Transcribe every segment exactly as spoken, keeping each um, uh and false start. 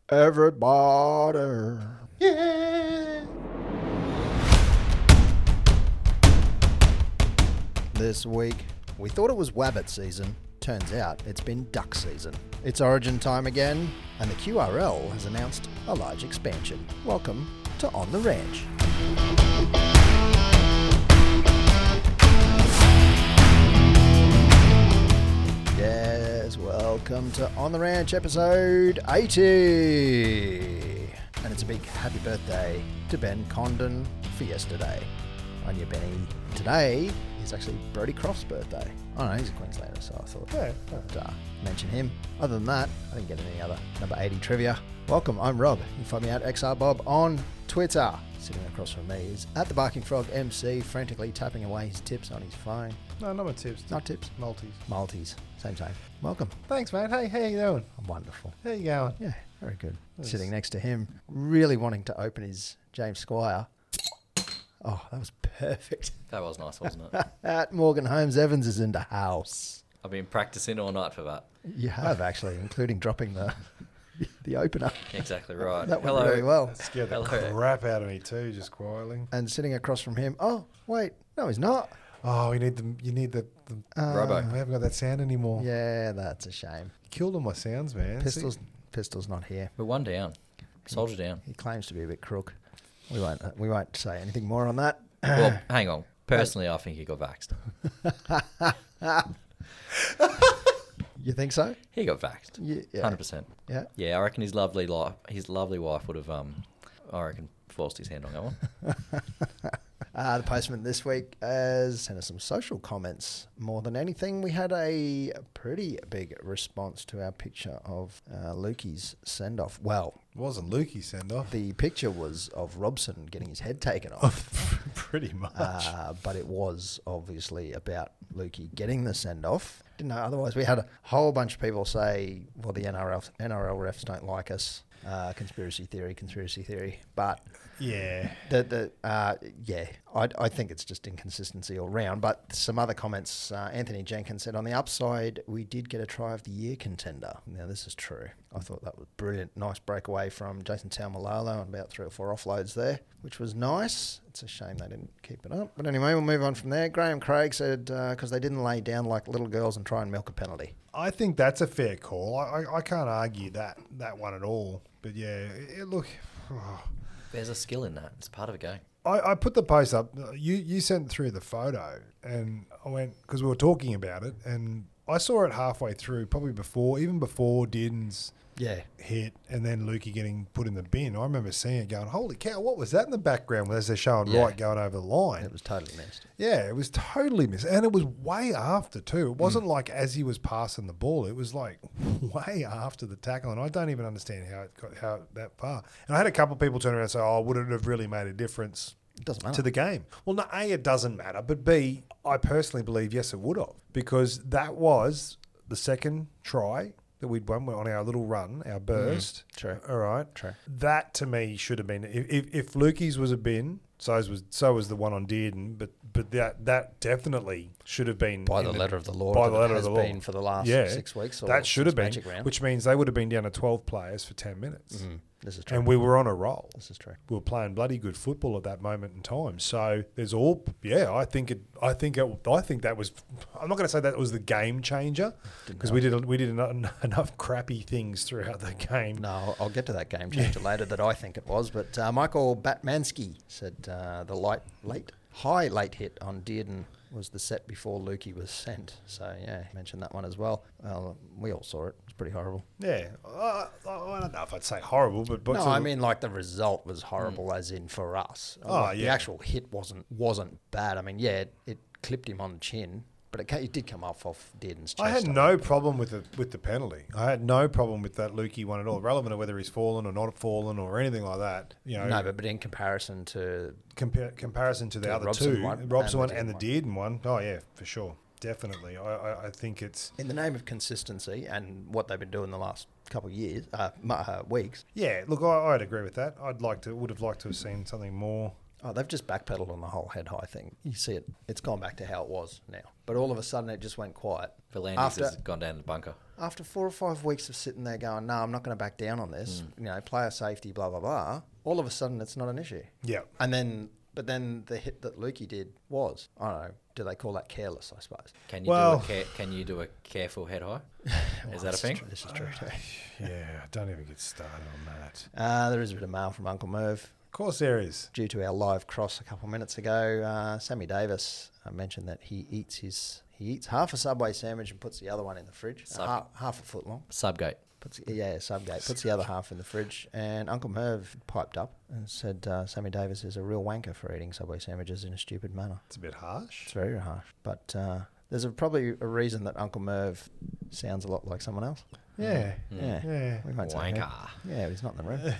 Everybody. Yeah. This week, we thought it was Wabbit season. Turns out it's been duck season. It's origin time again, and the Q R L has announced a large expansion. Welcome to On the Ranch. Yes, welcome to On the Ranch episode eighty. And it's a big happy birthday to Ben Condon for yesterday. On your Benny, today is actually Brodie Croft's birthday. I don't know, he's a Queenslander, so I thought Yeah. I'd uh, mention him. Other than that, I didn't get any other number eighty trivia. Welcome, I'm Rob. You can find me at X R Bob on Twitter. Sitting across from me is at the Barking Frog M C, frantically tapping away his tips on his phone. No, not my tips. Not tips, Maltese. Maltese. Same, same. Welcome. Thanks, mate. Hey, how you doing? I'm wonderful. How you going? Yeah, very good. Nice. Sitting next to him, really wanting to open his James Squire. Oh, that was perfect. That was nice, wasn't it? At Morgan Holmes Evans is in the house. I've been practicing all night for that. You have actually, including dropping the the opener. Exactly right. That went Hello. very well. That scared the Hello. crap out of me too, just quietly. And sitting across from him, oh wait, no, he's not. Oh, you need the you need the, the Uh, Robo. I haven't got that sound anymore. Yeah, that's a shame. Killed all my sounds, man. Pistols, See? Pistol's not here. We're one down. Soldier down. He claims to be a bit crook. We won't. uh, We won't say anything more on that. Well, hang on. Personally, I think he got vaxxed. You think so? He got vaxxed. Ye- Yeah. Hundred percent. Yeah. Yeah, I reckon his lovely life, his lovely wife would have, um, I reckon, forced his hand on that one. Uh, the postman this week has sent us some social comments. More than anything, we had a pretty big response to our picture of uh, Lukey's send-off. Well, It wasn't Lukey's send off. the picture was of Robson getting his head taken off, Pretty much. uh, but it was obviously about Lukey getting the send-off. Didn't know otherwise. We had a whole bunch of people say, well, the N R L, N R L refs don't like us. Uh, conspiracy theory, conspiracy theory. But yeah. The, the, uh, yeah, I, I think it's just inconsistency all round. But some other comments, uh, Anthony Jenkins said, on the upside, we did get a try of the year contender. Now, this is true. I thought that was brilliant. Nice breakaway from Jason Taumalolo and about three or four offloads there, which was nice. It's a shame they didn't keep it up. But anyway, we'll move on from there. Graham Craig said, because uh, they didn't lay down like little girls and try and milk a penalty. I think that's a fair call. I, I, I can't argue that that one at all. But yeah, it, look, oh. There's a skill in that. It's part of a game. I, I put the post up. You you sent through the photo, and I went because we were talking about it, and I saw it halfway through, probably before, even before Din's Yeah. hit, and then Lukey getting put in the bin. I remember seeing it, going, "Holy cow! What was that in the background?" As they're showing Yeah. Wright going over the line. It was totally missed. Yeah, it was totally missed, and it was way after too. It wasn't like as he was passing the ball; it was like way after the tackle, and I don't even understand how it got how it that far. And I had a couple of people turn around and say, "Oh, would it have really made a difference It doesn't matter. to the game?" Well, no, A, it doesn't matter, but B, I personally believe yes, it would have, because that was the second try that we'd won on our little run, our burst. Mm, true. All right. True. That to me should have been if if, if Lukey's was a bin, so was so was the one on Dearden, but but that that definitely should have been By in the letter of the law by that the it letter has of the law. been for the last Yeah, six weeks. Or that should have since been, Magic Round. which means they would have been down to twelve players for ten minutes, Mm, this is true. and we were on a roll. This is true. We were playing bloody good football at that moment in time. So there's all, yeah. I think it. I think it. I think that was. I'm not going to say that was the game changer because we did we did enough, enough crappy things throughout the game. No, I'll- I'll get to that game changer later that I think it was. But uh, Michael Batmansky said uh, the light, late, high late hit on Dearden was the set before Lukey was sent. So, yeah, he mentioned that one as well. Well, we all saw it. It was pretty horrible. Yeah, uh, I don't know if I'd say horrible, but, but No, sort I of- mean, like, the result was horrible as in for us. Oh, Like, The yeah. actual hit wasn't wasn't bad. I mean, yeah, it, it clipped him on the chin, but it, ca- it did come off off Dearden's chest. I had think. no problem with the with the penalty. I had no problem with that Lukey one at all, relevant to whether he's fallen or not fallen or anything like that. You know, No, but, but in comparison to compar- comparison to the To the other Robson two, one Robson and one the and the Dearden Dearden one. Oh yeah, for sure, definitely. I, I, I think it's in the name of consistency and what they've been doing the last couple of years, uh, mu- uh, weeks. yeah. Look, I, I'd agree with that. I'd like to would have liked to have seen something more. Oh, they've just backpedaled on the whole head high thing. You see it; it's gone back to how it was now. But all of a sudden, it just went quiet. Volandis After- has gone down to the bunker. After four or five weeks of sitting there going, "No, I'm not going to back down on this," you know, player safety, blah blah blah. All of a sudden, it's not an issue. Yeah. And then, but then the hit that Lukey did was, I don't know, do they call that careless? I suppose. Can you Well- do a care, can you do a careful head high? Well, Is that a this thing? true, This is true too. Yeah, don't even get started on that. Uh, there is a bit of mail from Uncle Merv. Of course there is. Due to our live cross a couple of minutes ago, uh, Sammy Davis uh, mentioned that he eats his he eats half a Subway sandwich and puts the other one in the fridge, uh, Sub- half, half a foot long. Subgate. Puts yeah, subgate. Puts the other half in the fridge. And Uncle Merv piped up and said uh, Sammy Davis is a real wanker for eating Subway sandwiches in a stupid manner. It's a bit harsh. It's very harsh, but uh, there's a, probably a reason that Uncle Merv sounds a lot like someone else. Yeah. Yeah, Yeah. we won't say who. Wanker. Yeah, but he's not in the room.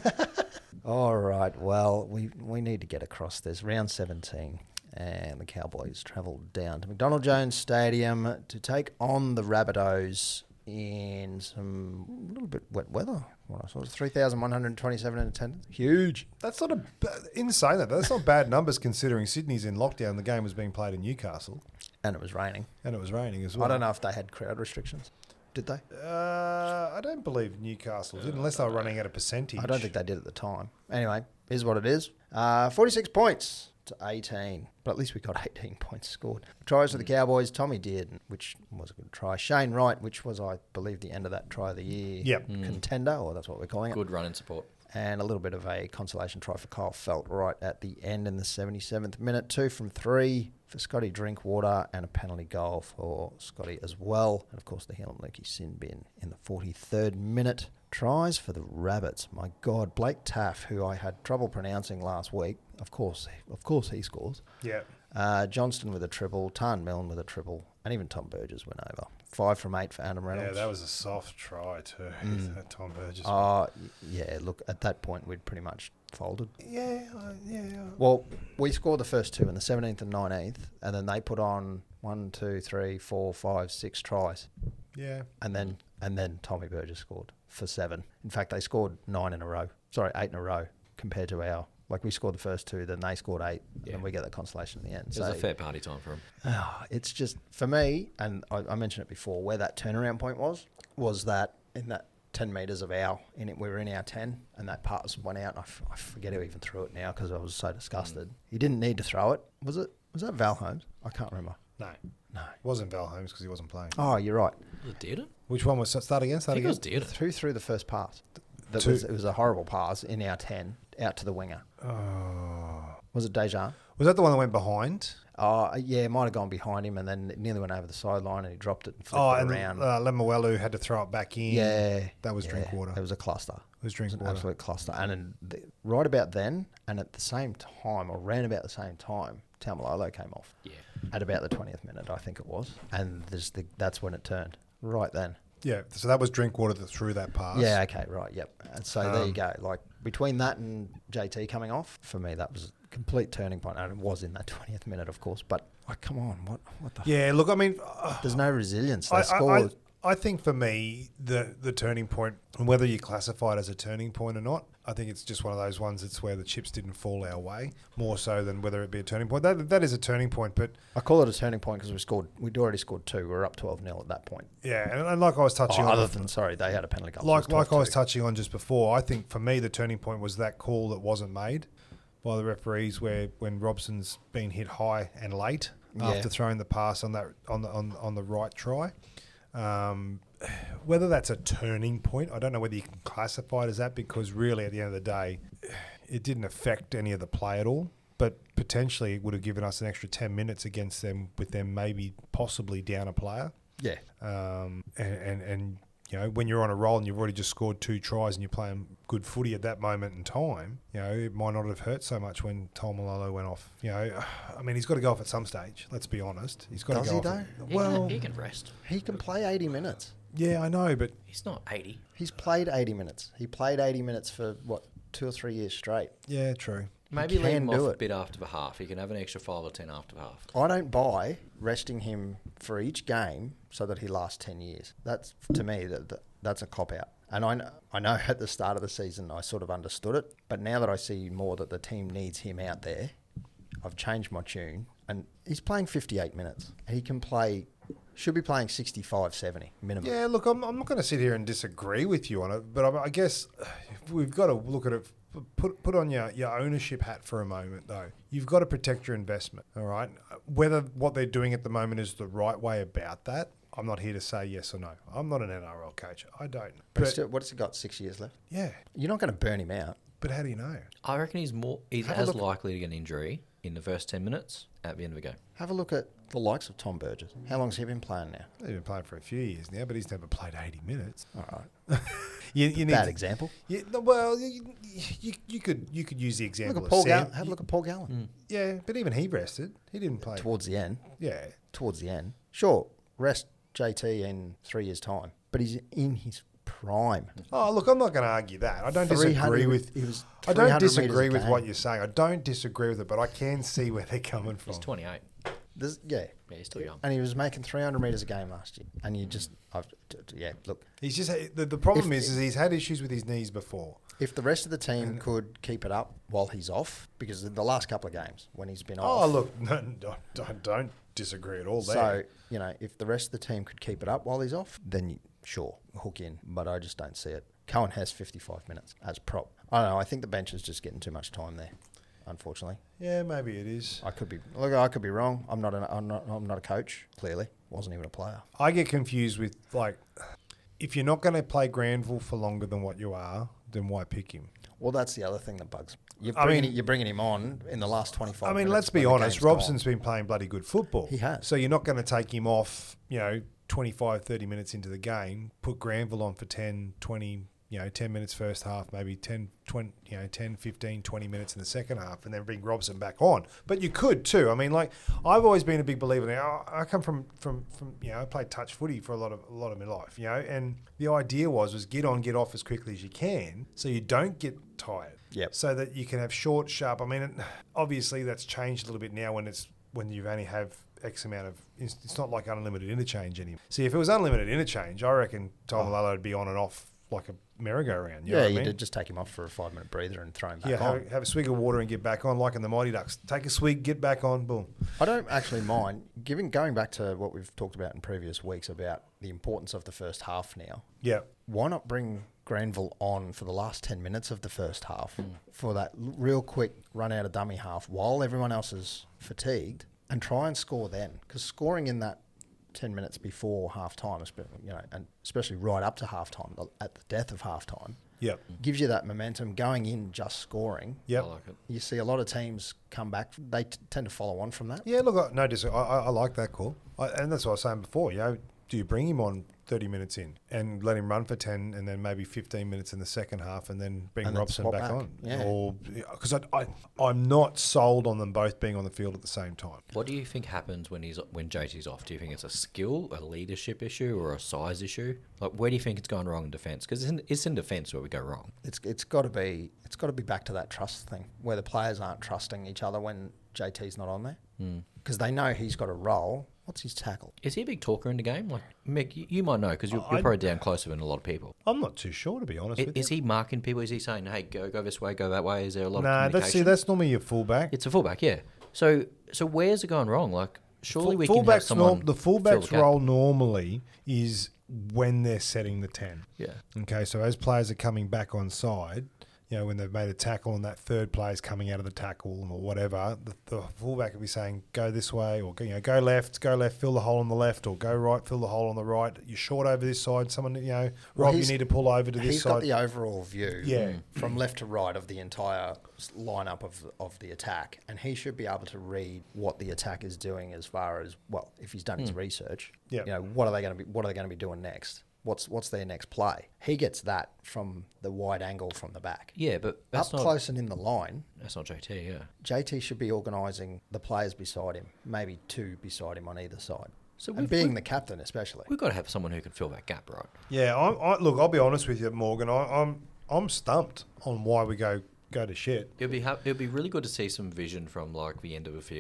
All right. Well, we we need to get across this. Round seventeen. And the Cowboys travelled down to McDonald Jones Stadium to take on the Rabbitohs in some little bit wet weather. What I saw was three thousand one hundred twenty-seven in attendance. Huge. That's not a ba- in saying that. That's not bad numbers considering Sydney's in lockdown. The game was being played in Newcastle And it was raining. and it was raining as well. I don't know if they had crowd restrictions. Did they? Uh, I don't believe Newcastle did, unless they were running at a percentage. I don't think they did at the time. Anyway, here's what it is. Uh, forty-six points to eighteen. But at least we got eighteen points scored. Tries for the Cowboys, Tommy did, which was a good try. Shane Wright, which was, I believe, the end of that try of the year Yep. contender, or that's what we're calling it. Good run and support. And a little bit of a consolation try for Kyle Felt right at the end in the seventy-seventh minute. Two from three for Scotty Drinkwater and a penalty goal for Scotty as well. And, of course, the Helen Lukey sin bin in the forty-third minute. Tries for the Rabbits. My God, Blake Taff, who I had trouble pronouncing last week. Of course, of course he scores. Yeah. Uh, Johnston with a triple, Tarn Milne with a triple, and even Tom Burgess went over. Five from eight for Adam Yeah, Reynolds. that was a soft try too. That Tom Burgess. Uh, yeah, look, at that point we'd pretty much folded. yeah, uh, yeah. uh, Well, we scored the first two in the seventeenth and nineteenth, and then they put on one, two, three, four, five, six tries, Yeah. and then and then Tommy Burgess scored for seven. In fact, they scored nine in a row. Sorry, eight in a row compared to our. Like we scored the first two, then they scored eight, and Yeah. then we get the consolation in the end. It was a fair party time for him. Oh, it's just for me, and I, I mentioned it before. Where that turnaround point was was that in that ten meters of our in it, we were in our ten, and that pass went out. And I, f- I forget who even threw it now because I was so disgusted. He didn't need to throw it. Was it? Was that Val Holmes? I can't remember. No, No. it wasn't Val Holmes because he wasn't playing. Oh, you're right. Was it Dearden? Which one was start again? I Start think it again. was Dearden. Who threw the first pass? That Two. was it was a horrible pass in our ten out to the winger. Oh. Was it Dejan? Was that the one that went behind? Oh, yeah, it might have gone behind him and then it nearly went over the sideline and he dropped it and flipped Oh, it and around. uh, Lemuelu had to throw it back in. yeah. that was yeah, Drinkwater. It was a cluster. It was It was an Drinkwater. absolute cluster. And in the, right about then, and at the same time, or around about the same time, Taumalolo came off Yeah. at about the twentieth minute, I think it was. And there's the, that's when it turned. Right then. Yeah, so that was Drinkwater that threw that pass. Yeah, okay, right, yep. And so there you Um, go. Like, between that and J T coming off, for me, that was a complete turning point. And it was in that twentieth minute, of course. But, like, come on, what what the... Yeah, look, I mean, uh, There's no resilience. They I, I, scored... I, I think for me, the the turning point, and whether you classify it as a turning point or not, I think it's just one of those ones that's where the chips didn't fall our way, more so than whether it be a turning point. That That is a turning point, but I call it a turning point because we scored... We'd already scored two. We were up twelve nil at that point. yeah, and, and like I was Oh, touching other on... than, sorry, they had a penalty goal. so Like it like I was twelve two. touching on just before, I think for me the turning point was that call that wasn't made by the referees, where when Robson's been hit high and late Yeah. after throwing the pass on that on the on, on the right try. Um, whether that's a turning point, I don't know whether you can classify it as that, because really at the end of the day, it didn't affect any of the play at all. But potentially it would have given us an extra ten minutes against them, with them maybe possibly down a player. Yeah. Um, and, and, and, you know, when you're on a roll and you've already just scored two tries and you're playing good footy at that moment in time, you know, it might not have hurt so much when Taumalolo went off. You know, I mean, he's got to go off at some stage, let's be honest. He's got Does to he go off. though? At, He well, can, he can rest. He can play eighty minutes. yeah, I know, but He's not eighty. He's played eighty minutes. He played eighty minutes for, what, two or three years straight. yeah, true. Maybe leave can him do off it. a bit after the half. He can have an extra five or ten after the half. I don't buy resting him for each game so that he lasts ten years. That's, to me, that, that that's a cop-out. And I know, I know at the start of the season I sort of understood it, but now that I see more that the team needs him out there, I've changed my tune. And he's playing fifty-eight minutes. And he can play, should be playing sixty-five, seventy minimum. Yeah, look, I'm, I'm not going to sit here and disagree with you on it, but I, I guess we've got to look at it. Put put on your, your ownership hat for a moment, though. You've got to protect your investment, all right? Whether what they're doing at the moment is the right way about that, I'm not here to say yes or no. I'm not an N R L coach. I don't. But, But, still, what's he got, six years left? yeah, You're not going to burn him out. but how do you know? I reckon he's more. He's Have a as look- likely to get an injury in the first ten minutes at the end of a game. Have a look at the likes of Tom Burgess. How long's he been playing now? He's been playing for a few years now, but he's never played eighty minutes. All right. You, you need Bad to- example. You, no, well, you, you, you could you could use the Look example at of Paul Sam. Gallen. Have a look at Paul Gallen. Yeah, but even he rested. He didn't play. Towards the end. Yeah. Towards the end. Sure, rest J T in three years' time. But he's in his prime. Oh, look, I'm not going to argue that. I don't three disagree hundred with. He was I don't three hundred disagree metres a with game. what you're saying. I don't disagree with it, but I can see where they're coming from. He's twenty-eight. There's, yeah. Yeah, he's still young. And he was making three hundred metres a game last year. And you just, I've, t- t- yeah, look, He's just the, the problem If- is, is he's had issues with his knees before. if the rest of the team could keep it up while he's off, because in the last couple of games when he's been Oh, off. look, no, no, don't, don't disagree at all there. So, you know, if the rest of the team could keep it up while he's off, then you, sure, hook in. But I just don't see it. Cohen has fifty-five minutes as prop. I don't know. I think the bench is just getting too much time there, unfortunately. Yeah, maybe it is. I could be look. I could be wrong. I'm not. An, I'm not. I'm not a coach. Clearly, wasn't even a player. I get confused with, like, if you're not going to play Granville for longer than what you are, then why pick him? Well, that's the other thing that bugs me. You're I bringing, mean- you're bringing him on in the last twenty-five. I mean, minutes let's be when the honest. game's gone. Robson's been playing bloody good football. He has. So you're not going to take him off, you know, twenty-five, thirty minutes into the game, put Granville on for ten, twenty, you know, ten minutes first half, maybe ten, twenty, you know, ten, fifteen, twenty minutes in the second half, and then bring Robson back on. But you could too. I mean, like, I've always been a big believer. Now, I come from, from, from, you know, I played touch footy for a lot of a lot of my life, you know, and the idea was was get on, get off as quickly as you can, so you don't get tired. Yep. So that you can have short, sharp. I mean, it, obviously that's changed a little bit now when it's when you only have X amount of. It's, it's not like unlimited interchange anymore. See, if it was unlimited interchange, I reckon Tom Malala would be on and off like a merry-go-round. You know Yeah, what you I mean? did just take him off for a five-minute breather and throw him back Yeah, on. have, have a swig of water and get back on, like in the Mighty Ducks. Take a swig, get back on, boom. I don't actually mind giving going back to what we've talked about in previous weeks about the importance of the first half now. Yeah. Why not bring Granville on for the last ten minutes of the first half Hmm. for that l- real quick run out of dummy half while everyone else is fatigued and try and score then? Because scoring in that ten minutes before half time, you know, and especially right up to half time, at the death of half time, Yep. gives you that momentum going in just scoring. Yep. I like it. You see a lot of teams come back, they t- tend to follow on from that. Yeah, look, I- no, dis- I, I, I like that call. I, and that's what I was saying before. You know, do you bring him on thirty minutes in and let him run for ten and then maybe fifteen minutes in the second half and then bring And then Robson swap back, back. on? Yeah. Or because I, I, I'm not sold on them both being on the field at the same time. What do you think happens when he's when J T's off? Do you think it's a skill, a leadership issue, or a size issue? Like, where do you think it's going wrong in defence? Because it's in, it's in defence where we go wrong. It's it's got to be it's got to be back to that trust thing where the players aren't trusting each other when J T's not on there because they know he's got a role. What's his tackle? Is he a big talker in the game? Like, Mick, you, you might know because you're, you're I- probably down closer than a lot of people. I'm not too sure, to be honest I- with Is you. he marking people? Is he saying, "Hey, go go this way, go that way"? Is there a lot Nah, of communication? that's see, that's normally your fullback. It's a fullback, yeah. So so where's it going wrong? Like, surely Full- we can have fullback's someone norm- the fill fullback's gap. role normally is when they're setting the ten. Yeah. Okay, so as players are coming back on side, you know, when they've made a tackle and that third player's coming out of the tackle or whatever, the, the fullback will be saying, go this way, or you know, go left, go left, fill the hole on the left, or go right, fill the hole on the right. You're short over this side. Someone, you know, Well, Rob, you he's- need to pull over to this He's side. got the overall view, Yeah. from left to right of the entire s- lineup of of the attack, and he should be able to read what the attack is doing as far as well. If he's done his research, Yeah. you know, what are they going to be? What are they going to be doing next? What's what's their next play? He gets that from the wide angle from the back. Yeah, but that's Up not close and in the line, that's not J T. Yeah. J T should be organising the players beside him, maybe two beside him on either side. So and we've- being we've- the captain, especially. We've got to have someone who can fill that gap, right? Yeah, I, I, look, I'll be honest with you, Morgan. I, I'm I'm stumped on why we go go to shit. It'd be ha- it'd be really good to see some vision from like the end of the field.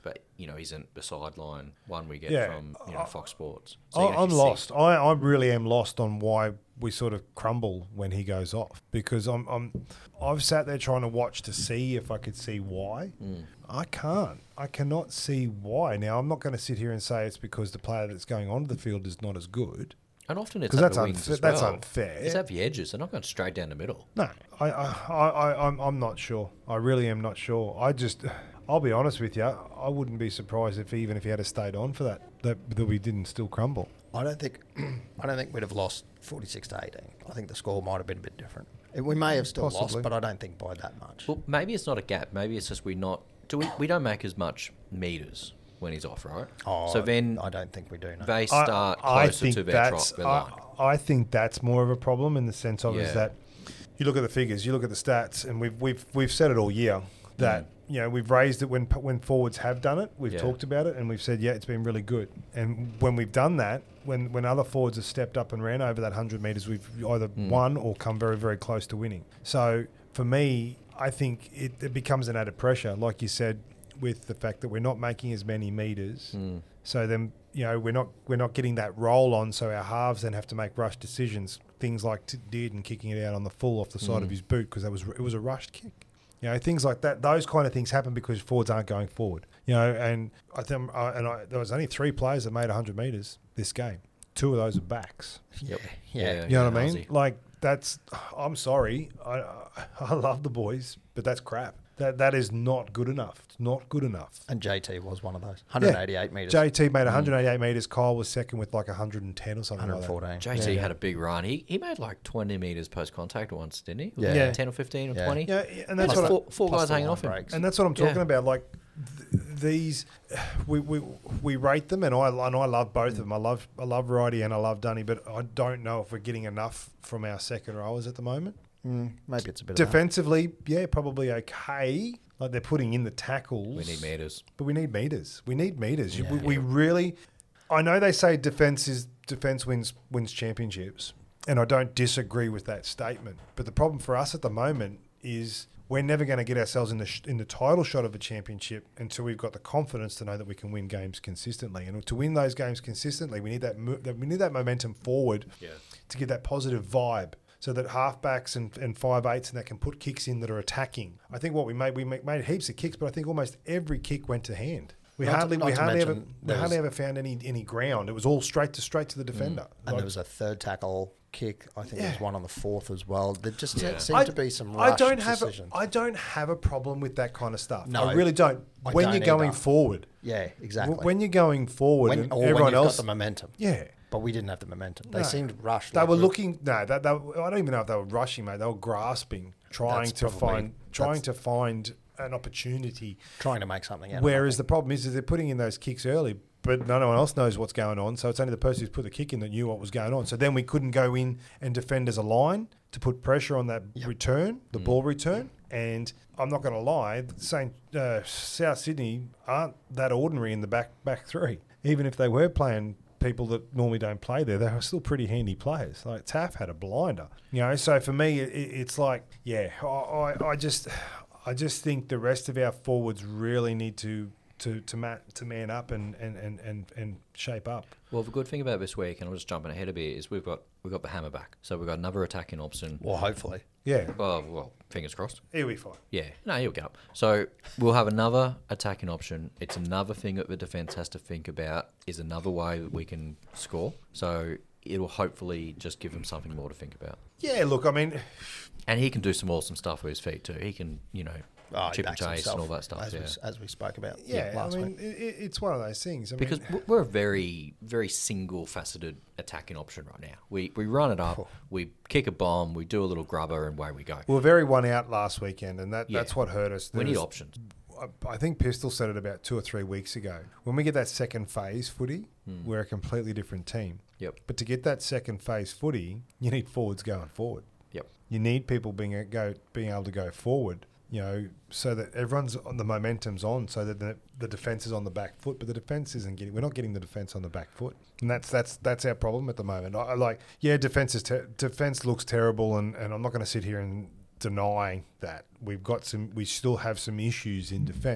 but you know, isn't the sideline one we get Yeah. from you know I- Fox Sports. So you I, can I'm actually see- lost. I, I really am lost on why we sort of crumble when he goes off, because I'm, I'm I've sat there trying to watch to see if I could see why. Mm. I can't. I cannot see why. Now, I'm not going to sit here and say it's because the player that's going onto the field is not as good, And often it's because at that's the wings unfair. as That's well. unfair. It's at the edges. They're not going straight down the middle. No, I, I, I, I, I'm, I'm not sure. I really am not sure. I just, I'll be honest with you. I wouldn't be surprised if even if he had stayed on for that, that, that we didn't still crumble. I don't think I don't think we'd have lost forty-six to eighteen. I think the score might have been a bit different. We may have still Possibly. lost, but I don't think by that much. Well, maybe it's not a gap. Maybe it's just we not do we we don't make as much meters when he's off, right? Oh, so then I don't think we do. No. they I- start I closer think to their, that's- trot, their I, line. I think that's more of a problem in the sense of is Yeah. that you look at the figures, you look at the stats, and we've we've we've said it all year that Mm. you know we've raised it when when forwards have done it, we've Yeah. talked about it, and we've said yeah, it's been really good. And when we've done that, when when other forwards have stepped up and ran over that hundred meters, we've either Mm. won or come very very close to winning. So for me, I think it, it becomes an added pressure, like you said, with the fact that we're not making as many meters. Mm. So then, you know, we're not we're not getting that roll on. So our halves then have to make rush decisions. Things like t- Dearden kicking it out on the full off the side Mm. of his boot because that was it was a rushed kick. You know, things like that. Those kind of things happen because forwards aren't going forward. You know, and I think uh, and I, there was only three players that made one hundred meters this game. Two of those are backs. Yeah, Yeah. yeah. You know what I mean? Ozzy. Like that's. I'm sorry. I I love the boys, but that's crap. That that is not good enough. It's not good enough. And J T was one of those. one hundred eighty-eight metres. J T made one hundred eighty-eight metres. Kyle was second with like one hundred ten or something one like hundred that. fourteen. J T Yeah. had a big run. He he made like twenty meters post contact once, didn't he? Was Yeah. it Yeah. ten or fifteen or Yeah. twenty. Yeah, yeah, and Like that's what I, four, four plus guys the hanging line off him. breaks. and that's what I'm talking Yeah. about. Like th- these, we, we we rate them, and I and I love both of them. I love I love Righty and I love Dunny, but I don't know if we're getting enough from our second rowers at the moment. Mm, maybe it's a bit of Defensively, yeah, probably okay. Like they're putting in the tackles. We need meters. But we need meters. We need meters. Yeah. We, we really. I know they say defense is defense wins wins championships, and I don't disagree with that statement. But the problem for us at the moment is we're never going to get ourselves in the sh- in the title shot of a championship until we've got the confidence to know that we can win games consistently. And to win those games consistently, we need that mo- that we need that momentum forward Yeah. to get that positive vibe. So that halfbacks and, and five eights and that can put kicks in that are attacking. I think what we made we made, made heaps of kicks, but I think almost every kick went to hand. We Not to- hardly not we to hardly ever mention we there hardly was- ever found any any ground. It was all straight to straight to the defender. And Like- there was a third tackle kick. I think there was Yeah. one on the fourth as well. There just Yeah. seemed I- to be some I rushed don't have a, decisions. I don't have a problem with that kind of stuff. No, I really don't. I when don't you're going either. forward, yeah, exactly. when you're going forward, when, and or when everyone you've else, got the momentum. yeah. But we didn't have the momentum. They No. seemed rushed. They like were we- looking. No, that, that I don't even know if they were rushing, mate. They were grasping, trying That's to probably- find, trying that's- to find an opportunity. trying to make something out of Whereas the problem is, is they're putting in those kicks early, but no one else knows what's going on. So it's only the person who's put the kick in that knew what was going on. So then we couldn't go in and defend as a line to put pressure on that Yep. return, the Mm. ball return. And I'm not going to lie, Saint uh, South Sydney aren't that ordinary in the back back three. Even if they were playing people that normally don't play there, they were still pretty handy players. Like Taff had a blinder, you know. So for me, it, it's like, yeah, I, I, I just, I just think the rest of our forwards really need to to to, ma- to man up and, and, and, and, and shape up. Well, the good thing about this week, and I'm just jumping ahead a bit, is we've got we've got the hammer back. So we've got another attacking option. Well, hopefully. Yeah, Oh, well, fingers crossed. here we fight. Yeah, no, he'll get up. So we'll have another attacking option. It's another thing that the defence has to think about, is another way that we can score. So it'll hopefully just give them something more to think about. Yeah, look, I mean, And he can do some awesome stuff with his feet too. He can, you know, Oh, he chip and backs chase himself, and all that stuff. As, Yeah. we, as we spoke about yeah, last I mean, week. it, it's one of those things. I Because mean, w- we're a very, very single-faceted attacking option right now. We we run it up, Cool. we kick a bomb, we do a little grubber, and away we go. we were very one out last weekend, and that, Yeah. that's what hurt us. We There need was- options. I- I think Pistol said it about two or three weeks ago. When we get that second phase footy, Hmm. we're a completely different team. Yep. But to get that second phase footy, you need forwards going forward. Yep. You need people being a, go being able to go forward. You know, so that everyone's on the momentum's on, so that the, the defense is on the back foot. But the defense isn't getting. We're not getting the defense on the back foot, and that's that's that's our problem at the moment. I, I like, yeah, defense is ter- defense looks terrible, and, and I'm not going to sit here and deny that we've got some. We still have some issues in defense.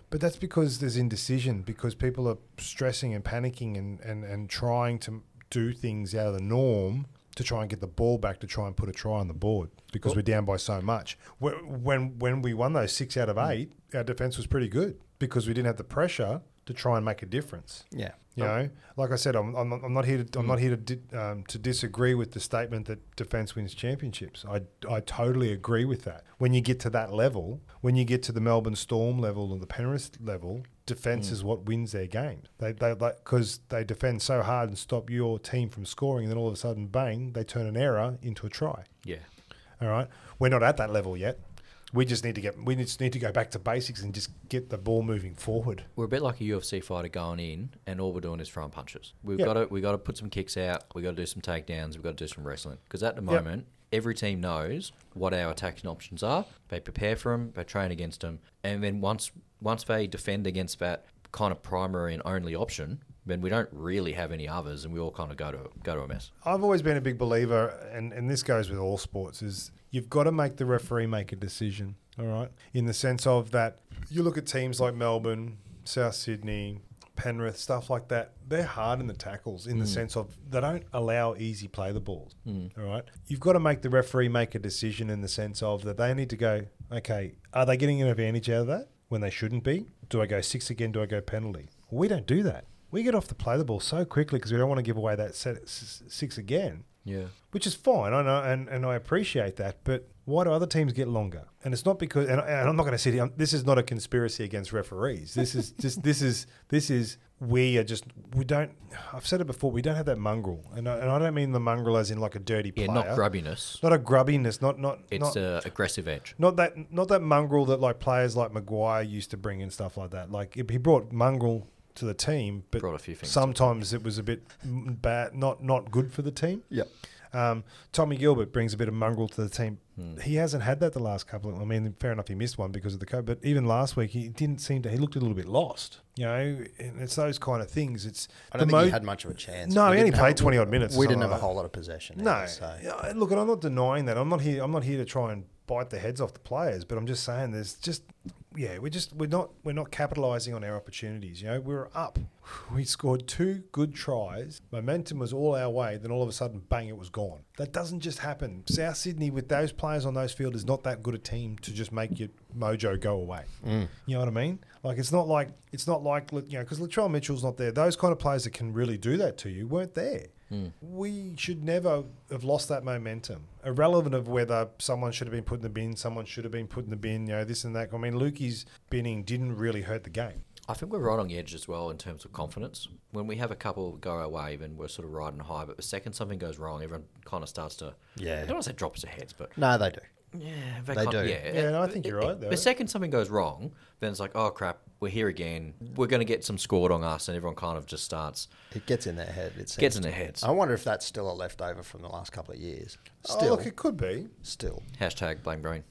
But that's because there's indecision, because people are stressing and panicking and, and, and trying to do things out of the norm to try and get the ball back to try and put a try on the board because Well, we're down by so much. When when we won those six out of eight, our defence was pretty good because we didn't have the pressure to try and make a difference. Yeah. You know, like I said, I'm, I'm, not, I'm not here to I'm not here to di- um, to disagree with the statement that defence wins championships. I, I totally agree with that. When you get to that level, when you get to the Melbourne Storm level or the Penrith level, defence mm. is what wins their games. They they because they defend so hard and stop your team from scoring, and then all of a sudden, bang, they turn an error into a try. Yeah. All right, we're not at that level yet. We just need to get. We just need to go back to basics and just get the ball moving forward. We're a bit like a U F C fighter going in, and all we're doing is throwing punches. We've Yep. got to we got to put some kicks out. We got to do some takedowns. We've got to do some wrestling. Because at the moment, yep. every team knows what our attacking options are. They prepare for them. They train against them, and then once once they defend against that kind of primary and only option, then we don't really have any others, and we all kind of go to go to a mess. I've always been a big believer, and, and this goes with all sports, is you've got to make the referee make a decision, all right? In the sense of that, you look at teams like Melbourne, South Sydney, Penrith, stuff like that, they're hard in the tackles in mm. the sense of they don't allow easy play the balls, mm. all right? You've got to make the referee make a decision in the sense of that they need to go, okay, are they getting an advantage out of that when they shouldn't be? Do I go six again? Do I go penalty? Well, we don't do that. We get off the play the ball so quickly because we don't want to give away that set six again. Yeah, which is fine. I know, and, and I appreciate that. But why do other teams get longer? And it's not because. And, and I'm not going to sit here. This is not a conspiracy against referees. This is just. This is. This is. We are just. We don't. I've said it before. We don't have that mongrel, and I, and I don't mean the mongrel as in like a dirty player. Yeah, not grubbiness. Not a grubbiness. Not not. It's not, a aggressive edge. Not that. Not that mongrel that like players like Maguire used to bring and stuff like that. Like he brought mongrel to the team, but Brought a few things sometimes it was a bit bad, not not good for the team. Yep. Um, Tommy Gilbert brings a bit of mongrel to the team. Hmm. He hasn't had that the last couple of. I mean, fair enough, he missed one because of the COVID. But even last week, he didn't seem to. He looked a little bit lost. You know, and it's those kind of things. It's I don't the think mo- he had much of a chance. No, We he only didn't played have- twenty odd minutes. We or didn't something have a like whole lot of possession. that. No, either, so. yeah, look, and I'm not denying that. I'm not here. I'm not here to try and bite the heads off the players, but I'm just saying there's just. Yeah, we're just we're not we're not capitalising on our opportunities. You know, we were up. We scored two good tries. Momentum was all our way. Then all of a sudden, bang! It was gone. That doesn't just happen. South Sydney with those players on those field is not that good a team to just make your mojo go away. Mm. You know what I mean? Like it's not like it's not like you know because Latrell Mitchell's not there. Those kind of players that can really do that to you weren't there. Mm. We should never have lost that momentum. Irrelevant of whether someone should have been put in the bin, someone should have been put in the bin, you know, this and that. I mean, Lukey's binning didn't really hurt the game. I think we're right on the edge as well in terms of confidence. When we have a couple go our way, then we're sort of riding high. But the second something goes wrong, everyone kind of starts to... Yeah. I don't want to say drops their heads, but... No, they do. Yeah, They kind do. Yeah, Yeah, no, I think you're right, The though. second something goes wrong, then it's like, oh, crap, we're here again. We're going to get some scored on us, and everyone kind of just starts... It gets in their head. It seems Gets in to. their heads. I wonder if that's still a leftover from the last couple of years. Oh, Still. look, it could be. Still. Hashtag blame green.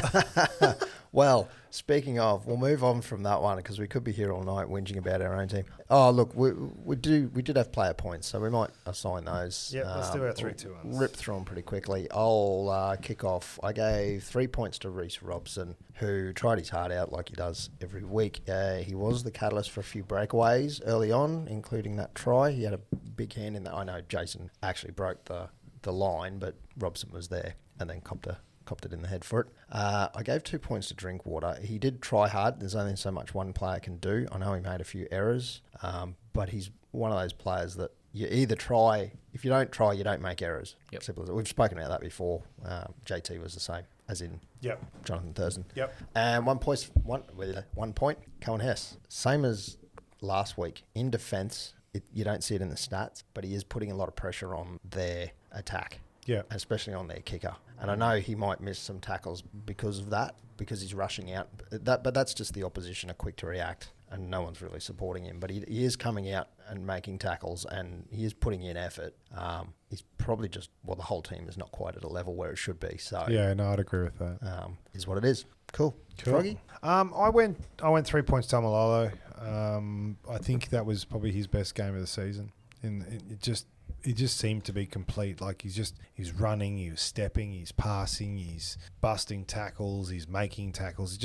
Well, speaking of, we'll move on from that one because we could be here all night whinging about our own team. Oh, look, we we do we did have player points, so we might assign those. Yep, let's do our three, we'll two, ones. Rip through them pretty quickly. I'll uh, kick off. I gave three points to Reece Robson, who tried his heart out like he does every week. Uh, he was the catalyst for a few breakaways early on, including that try. He had a big hand in that. I know Jason actually broke the, the line, but Robson was there and then copped a copped it in the head for it. Uh, I gave two points to Drinkwater. He did try hard. There's only so much one player can do. I know he made a few errors, um, but he's one of those players that you either try. If you don't try, you don't make errors. Yep. Simple as that. We've spoken about that before. Um, J T was the same, as in Yep. Jonathan Thurston. Yep. And one point, one, one point, Cohen Hess. Same as last week. In defence, it, you don't see it in the stats, but he is putting a lot of pressure on their attack. Yeah. Especially on their kicker. And I know he might miss some tackles because of that, because he's rushing out. That, But that's just the opposition are quick to react, and no one's really supporting him. But he, he is coming out and making tackles, and he is putting in effort. Um, he's probably just, well, the whole team is not quite at a level where it should be. So Yeah, no, I'd agree with that. um, is what it is. Cool. Cool. Froggy? Um, I went I went three points to Malolo. Um, I think that was probably his best game of the season. And it, it just it just seemed to be complete. Like he's just he's running, he was stepping, he's passing, he's busting tackles, he's making tackles. It just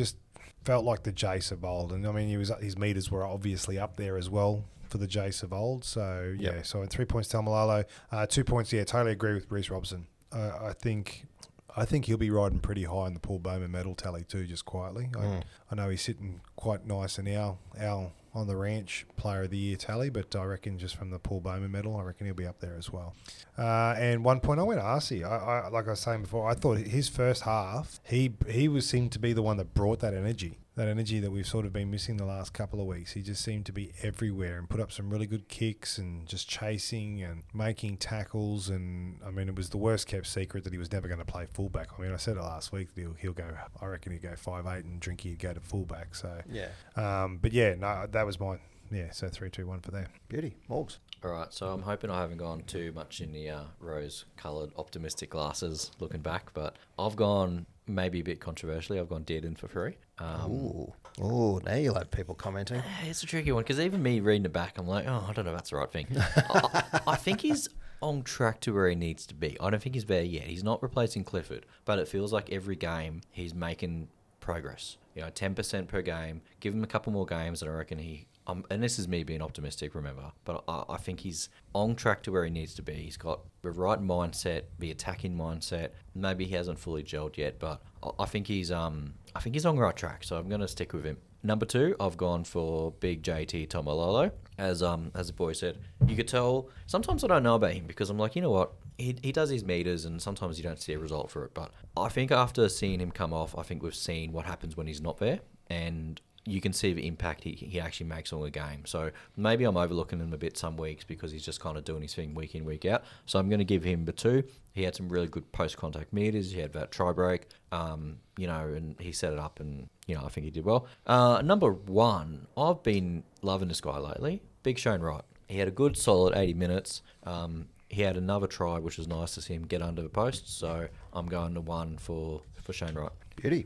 felt like the Jace of old. And I mean, he was his meters were obviously up there as well for the Jace of old. So, yeah, Yep. so three points, Tamalolo. Uh, two points, yeah, totally agree with Reece Robson. Uh, I think... I think he'll be riding pretty high in the Paul Bowman medal tally too, just quietly. I, Mm. I know he's sitting quite nice in our, our on the ranch player of the year tally, but I reckon just from the Paul Bowman medal, I reckon he'll be up there as well. Uh, and one point, I went Arcee. I, I, like I was saying before, I thought his first half, he he was seemed to be the one that brought that energy. That energy that we've sort of been missing the last couple of weeks. He just seemed to be everywhere and put up some really good kicks and just chasing and making tackles. And, I mean, it was the worst kept secret that he was never going to play fullback. I mean, I said it last week that he'll, he'll go, I reckon he'd go five eight and Drinky would go to fullback. So, Yeah. um, but yeah, no, that was mine. Yeah, so three two one for them. Beauty. Morgs. All right, so I'm hoping I haven't gone too much in the uh, rose-coloured optimistic glasses looking back, but I've gone maybe a bit controversially. I've gone Dearden for free. Um, Ooh. Ooh, now you'll have people commenting. It's a tricky one because even me reading it back, I'm like, oh, I don't know if that's the right thing. I, I think he's on track to where he needs to be. I don't think he's there yet. He's not replacing Clifford, but it feels like every game he's making progress. You know, ten percent per game. Give him a couple more games, and I reckon he... Um, and this is me being optimistic, remember, but I, I think he's on track to where he needs to be. He's got the right mindset, the attacking mindset. Maybe he hasn't fully gelled yet, but I, I think he's um I think he's on the right track. So I'm going to stick with him. Number two, I've gone for Big J T Tomalolo. As um as the boy said, you could tell. Sometimes I don't know about him because I'm like, you know what, he he does his meters, and sometimes you don't see a result for it. But I think after seeing him come off, I think we've seen what happens when he's not there, and you can see the impact he, he actually makes on the game. So maybe I'm overlooking him a bit some weeks because he's just kind of doing his thing week in, week out. So I'm going to give him the two. He had some really good post-contact meters. He had that try break, um, you know, and he set it up, and, you know, I think he did well. Uh, number one, I've been loving this guy lately. Big Shane Wright. He had a good, solid eighty minutes. Um, he had another try, which was nice to see him get under the post. So I'm going to one for, for Shane Wright. Beauty.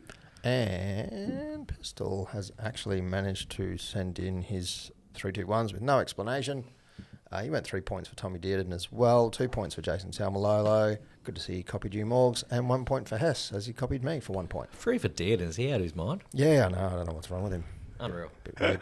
And Pistol has actually managed to send in his three two ones with no explanation. Uh, he went three points for Tommy Dearden as well, two points for Jason Salmalolo. Good to see he copied you, Morgs, and one point for Hess, as he copied me for one point. Free for Dearden. Is he out of his mind? Yeah, I know. I don't know what's wrong with him. Unreal. Bit weird.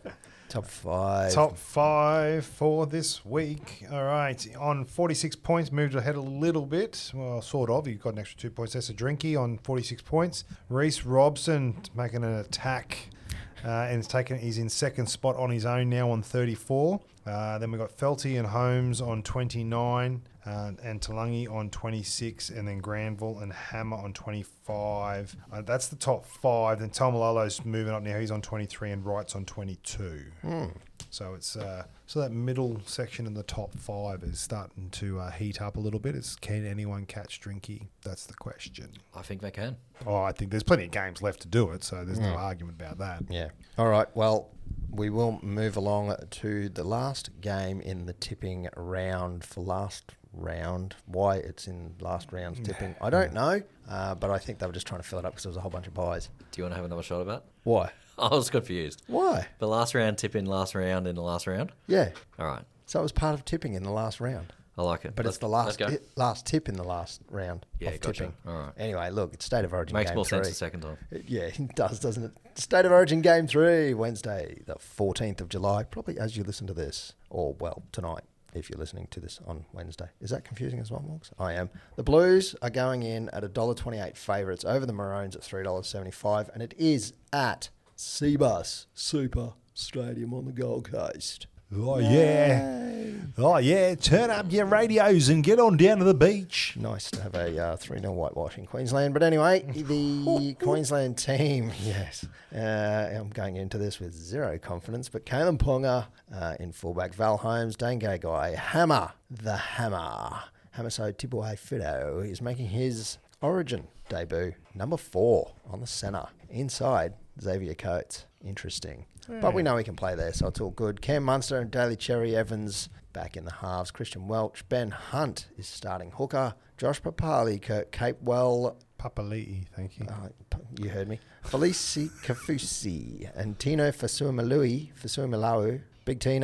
Top five. Top five for this week. All right. On forty-six points, moved ahead a little bit. Well, sort of. You've got an extra two points. That's a Drinky on forty-six points. Reece Robson making an attack. Uh, and he's taken, he's in second spot on his own now on thirty-four. Uh, then we've got Felty and Holmes on twenty-nine, uh, and Talangi on twenty-six, and then Granville and Hammer on twenty-five. Uh, that's the top five. Then Tomalolo's moving up now. He's on twenty-three, and Wright's on twenty-two. Hmm. So it's uh, so that middle section in the top five is starting to uh, heat up a little bit. It's can anyone catch Drinky? That's the question. I think they can. Oh, I think there's plenty of games left to do it, so there's no Mm. argument about that. Yeah. All right. Well, we will move along to the last game in the tipping round for last round. Why it's in last round's tipping, I don't know, uh, but I think they were just trying to fill it up because there was a whole bunch of buys. Do you want to have another shot of that? Why? I was confused. Why? The last round tip in last round in the last round? Yeah. All right. So it was part of tipping in the last round. I like it. But Let's- it's the let's last go. i- last tip in the last round Yeah, of gotcha. tipping. All right. Anyway, look, it's State of Origin Makes game more three. sense the second time. It- yeah, it does, doesn't it? State of Origin game three, Wednesday, the fourteenth of July, probably as you listen to this, or, well, tonight, if you're listening to this on Wednesday. Is that confusing as well, Morgs? I am. The Blues are going in at one dollar twenty-eight favourites over the Maroons at three dollars seventy-five, and it is at Seabus Super Stadium on the Gold Coast. Oh, yeah. Oh, yeah. Turn up your radios and get on down to the beach. Nice to have a uh, three nil whitewash in Queensland. But anyway, the Queensland team, yes. Uh, I'm going into this with zero confidence. But Kalen Ponga uh, in fullback, Val Holmes, Dane Gagai, Hammer, the Hammer. Hamaso Tipuai Fido is making his Origin debut, number four on the centre. Inside, Xavier Coates. Interesting. But we know he can play there, so it's all good. Cam Munster and Daly Cherry Evans back in the halves. Christian Welch. Ben Hunt is starting hooker. Josh Papali, Kurt Capewell. Papali'i, thank you. Uh, p- you heard me. Felici Kafusi and Tino Fasuamalui, Fasuamalau. Big Tino.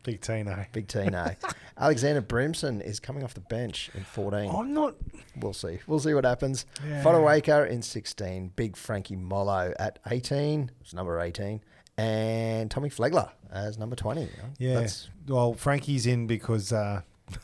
Big Tino. Big Tino. Alexander Brimson is coming off the bench in fourteen. I'm not. We'll see. We'll see what happens. Yeah. Fodawaker in sixteen. Big Frankie Mollo at eighteen. It's number eighteen. And Tommy Flegler as number twenty. Yeah. That's, Well, Frankie's in because uh,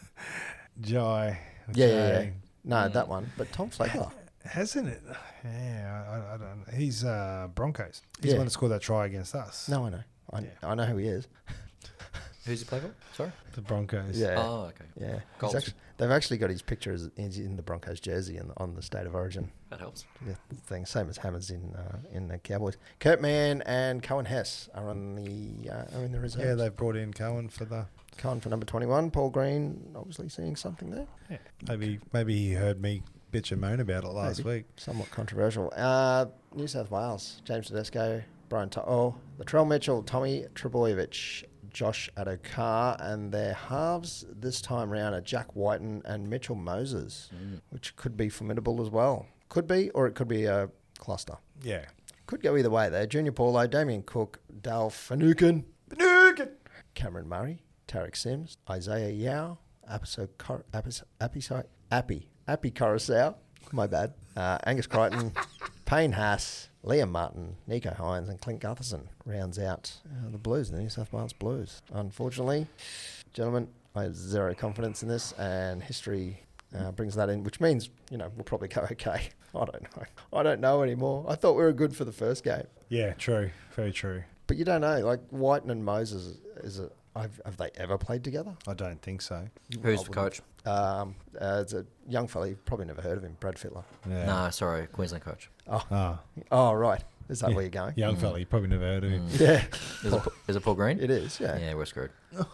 Jai. yeah, yeah, yeah. Jai- No, that one. But Tom Flegler. Hasn't it? Yeah, I, I don't know. He's uh, Broncos. He's Yeah. the one that scored that try against us. No, I know. I, Yeah. I know who he is. Who's he play for? Sorry. The Broncos. Yeah. Oh, okay. Yeah. He's Colts. actually, they've actually got his picture as, is in the Broncos jersey in, on the State of Origin That helps. yeah, thing. Same as Hammers in uh, in the Cowboys. Kurt Mann and Cohen Hess are on the uh, are in the reserves. Yeah, they've brought in Cohen for the. Cohen for number twenty-one. Paul Green obviously seeing something there. Yeah. Maybe maybe he heard me bitch and moan about it last Maybe. week. Somewhat controversial. Uh, New South Wales. James Tedesco, Brian to- oh, Latrell Mitchell, Tommy Trebojevic, Josh Adokar, and their halves this time round are Jack Whiten and Mitchell Moses, Mm. which could be formidable as well. Could be, or it could be a cluster. Yeah. Could go either way there. Junior Paulo, Damien Cook, Dale Finucane, Finucane, Cameron Murray, Tarek Sims, Isaiah Yao, Apiso Cor- Apis- Apiso- Appy, Appy Coruscant, my bad, uh, Angus Crichton, Payne Haas, Liam Martin, Nico Hines, and Clint Gutherson rounds out uh, the Blues, the New South Wales Blues. Unfortunately, gentlemen, I have zero confidence in this, and history uh, brings that in, which means, you know, we'll probably go okay. I don't know. I don't know anymore. I thought we were good for the first game. Yeah, true. Very true. But you don't know. Like, Whiten and Moses, is a, have, have they ever played together? I don't think so. Who's I the wouldn't. coach? Um, uh, it's a young fella. You've probably never heard of him, Brad Fittler. Yeah. Nah, sorry, Queensland coach. Ah, Oh, right. Is that Yeah. where you're going? young fella. You probably never heard of him. Mm. Yeah. Is it, is it Paul Green? It is, yeah. Yeah, we're screwed.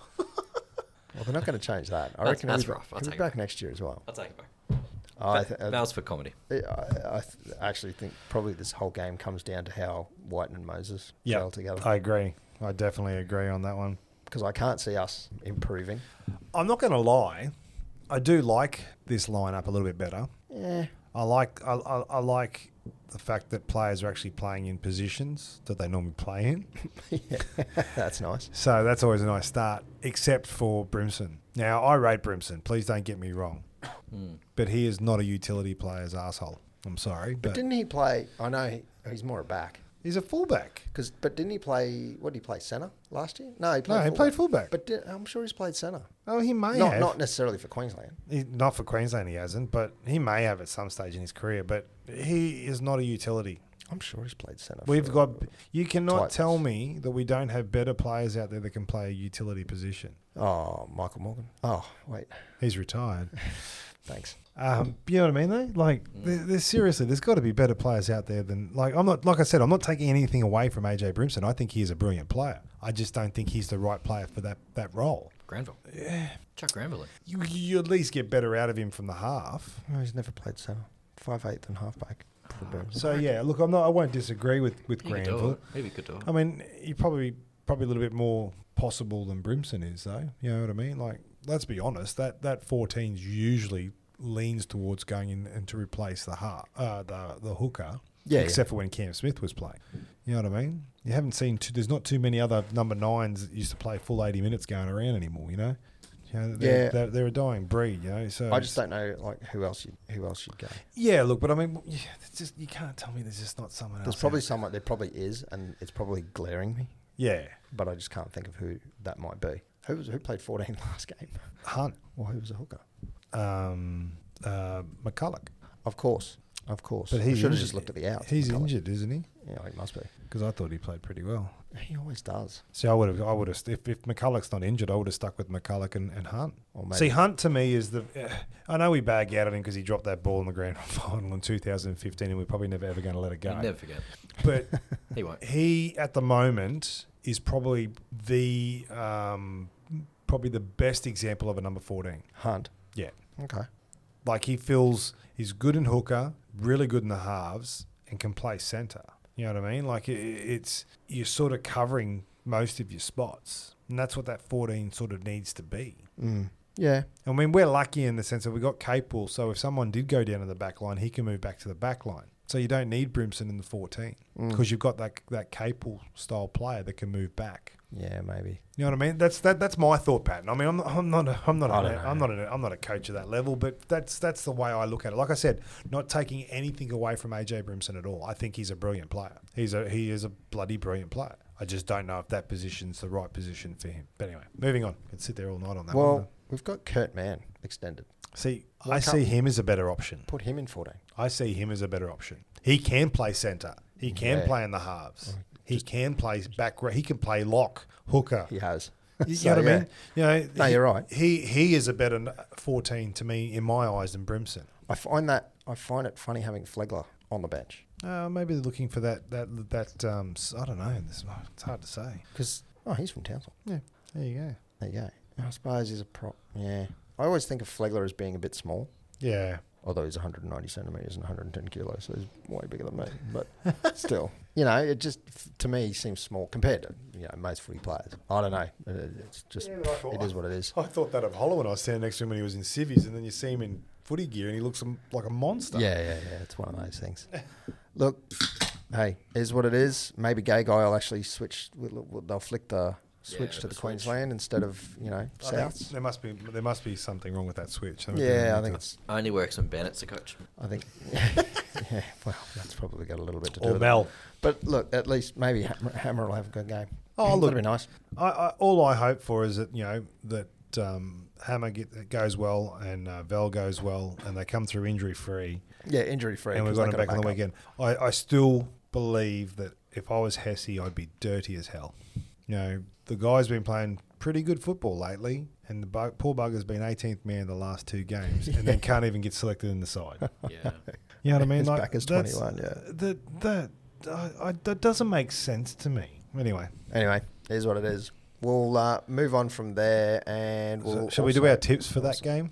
Well, they're not going to change that. I That's- reckon that's he'll be, rough. I'll he'll be take it back back. next year as well. I'll take it back. I, That, th- that was for comedy. I, I th- actually think probably this whole game comes down to how Whiten and Moses Yeah, gel together. I agree. I definitely agree on that one. Because I can't see us improving. I'm not going to lie. I do like this lineup a little bit better. Yeah. I like I, I, I like the fact that players are actually playing in positions that they normally play in. Yeah. That's nice. So that's always a nice start, except for Brimson. Now, I rate Brimson. Please don't get me wrong. Mm. But he is not a utility player's asshole. I'm sorry. But But, didn't he play? I know he, he's more a back. he's a fullback. Cause, but didn't he play? What did he play? Centre last year? No, he played. No, he fullback. played fullback. But did, I'm sure he's played centre. Oh, he may Not have. not necessarily for Queensland. He, not for Queensland, he hasn't. But he may have at some stage in his career. But he is not a utility. I'm sure he's played centre. We've for- got. You cannot Titans. tell me that we don't have better players out there that can play a utility position. Oh, Michael Morgan. Oh, wait. He's retired. Thanks. Um, you know what I mean, though? Like, there, there's seriously, there's got to be better players out there than like I'm not. Like I said, I'm not taking anything away from A J Brimson. I think he is a brilliant player. I just don't think he's the right player for that that role. Granville. Yeah, Chuck Granville. in. you you at least get better out of him from the half. No, he's never played centre. Five eighth and halfback for the Blues. So yeah, look, I'm not. I won't disagree with with He could do Granville. it. Maybe he could do it. I mean, he probably probably a little bit more possible than Brimson is, though. You know what I mean? Like, let's be honest. That that fourteen's usually leans towards going in and to replace the heart, uh, the the hooker. Yeah, except for when Cam Smith was playing. You know what I mean? You haven't seen. Too, there's not too many other number nines that used to play full eighty minutes going around anymore. You know. You know, they're, Yeah. they're, they're a dying breed. You know. So I just don't know like who else you who else you'd go. Yeah, look, but I mean, yeah, it's just you can't tell me there's just not someone else. There's probably out- someone. There probably is, and it's probably glaring me. Yeah, But I just can't think of who that might be. Who was who played fourteen last game? Hunt, Or who was a hooker? um, uh, McCulloch. Of course, of course. But I he's should have injured. just looked at the outs. He's McCulloch. injured, isn't he? Yeah, he must be. Because I thought he played pretty well. He always does. See, I would have, I would have, if, if McCulloch's not injured, I would have stuck with McCulloch and, and Hunt. Or maybe See, Hunt to me is the. Uh, I know we bag out at him because he dropped that ball in the grand final in two thousand fifteen, and we're probably never ever going to let it go. He'd never forget. But He won't. he, at the moment, is probably the um, probably the best example of a number fourteen. Hunt. Yeah, Okay. like he feels he's good in hooker, really good in the halves, and can play centre. You know what I mean? Like it, it's you're sort of covering most of your spots, and that's what that fourteen sort of needs to be. Mm. Yeah. I mean, we're lucky in the sense that we got Capel, so if someone did go down to the back line, he can move back to the back line. So you don't need Brimson in the fourteen Mm. because you've got that that Capel style player that can move back. Yeah, maybe. You know what I mean? That's that. That's my thought pattern. I mean, I'm not. I'm not. A, I'm not. I A, don't know. I'm not. A, I'm not a coach at that level. But that's that's the way I look at it. Like I said, not taking anything away from A J Brimson at all. I think he's a brilliant player. He's a he is a bloody brilliant player. I just don't know if that position's the right position for him. But anyway, moving on. Could sit there all night on that Well, one. we've got Kurt Mann extended. See, Why I can't see we him as a better option. Put him in fourteen. I see him as a better option. He can play centre. He can Yeah. play in the halves. He can play back row. He can play lock, hooker. He has. You So, know what I yeah. mean? You know, No, he, you're right. He he is a better n- fourteen to me in my eyes than Brimson. I find that I find it funny having Flegler on the bench Uh, maybe they're looking for that that that um. s- I don't know. This, it's hard to say. because oh, he's from Townsville. Yeah, there you go. There you go. I suppose he's a prop. Yeah, I always think of Flegler as being a bit small. Yeah, Although he's one hundred ninety centimetres and one hundred ten kilos, so he's way bigger than me. But still, you know, it just f- to me seems small compared to you know most footy players. I don't know. It- It's just Yeah, but I thought- it is what it is. I thought that of Hollow when I was standing next to him when he was in civvies, and then you see him in footy gear, and he looks um, like a monster. Yeah, yeah, yeah. It's one of those things. Look, hey, is what it is. Maybe Gay Guy will actually switch. will- will- They'll flick the switch Yeah, to the the switch. Queensland instead of you know I think South. there must be there must be something wrong with that switch. There must be Yeah, I something think to- it's. Only works when Bennett's the coach. I think. Yeah, well, that's probably got a little bit to do or with Mel. it. But look, at least maybe Hammer, Hammer will have a good game. Oh, That'd look, be nice. I, I, all I hope for is that you know that um, Hammer get, goes well and uh, Vel goes well, and they come through injury free, Yeah, injury free. and we've 'cause got they him got a back on the backup. weekend. I, I still believe that if I was Hesse, I'd be dirty as hell. You know, the guy's been playing pretty good football lately, and the bug, poor bugger's been eighteenth man the last two games, and then can't even get selected in the side. Yeah. You know what I mean? His Like, back is that's- twenty-one, yeah. That that I, I, that doesn't make sense to me. Anyway, Anyway, here's what it is. We'll uh, move on from there, and so we'll. shall we do also- our tips for that game?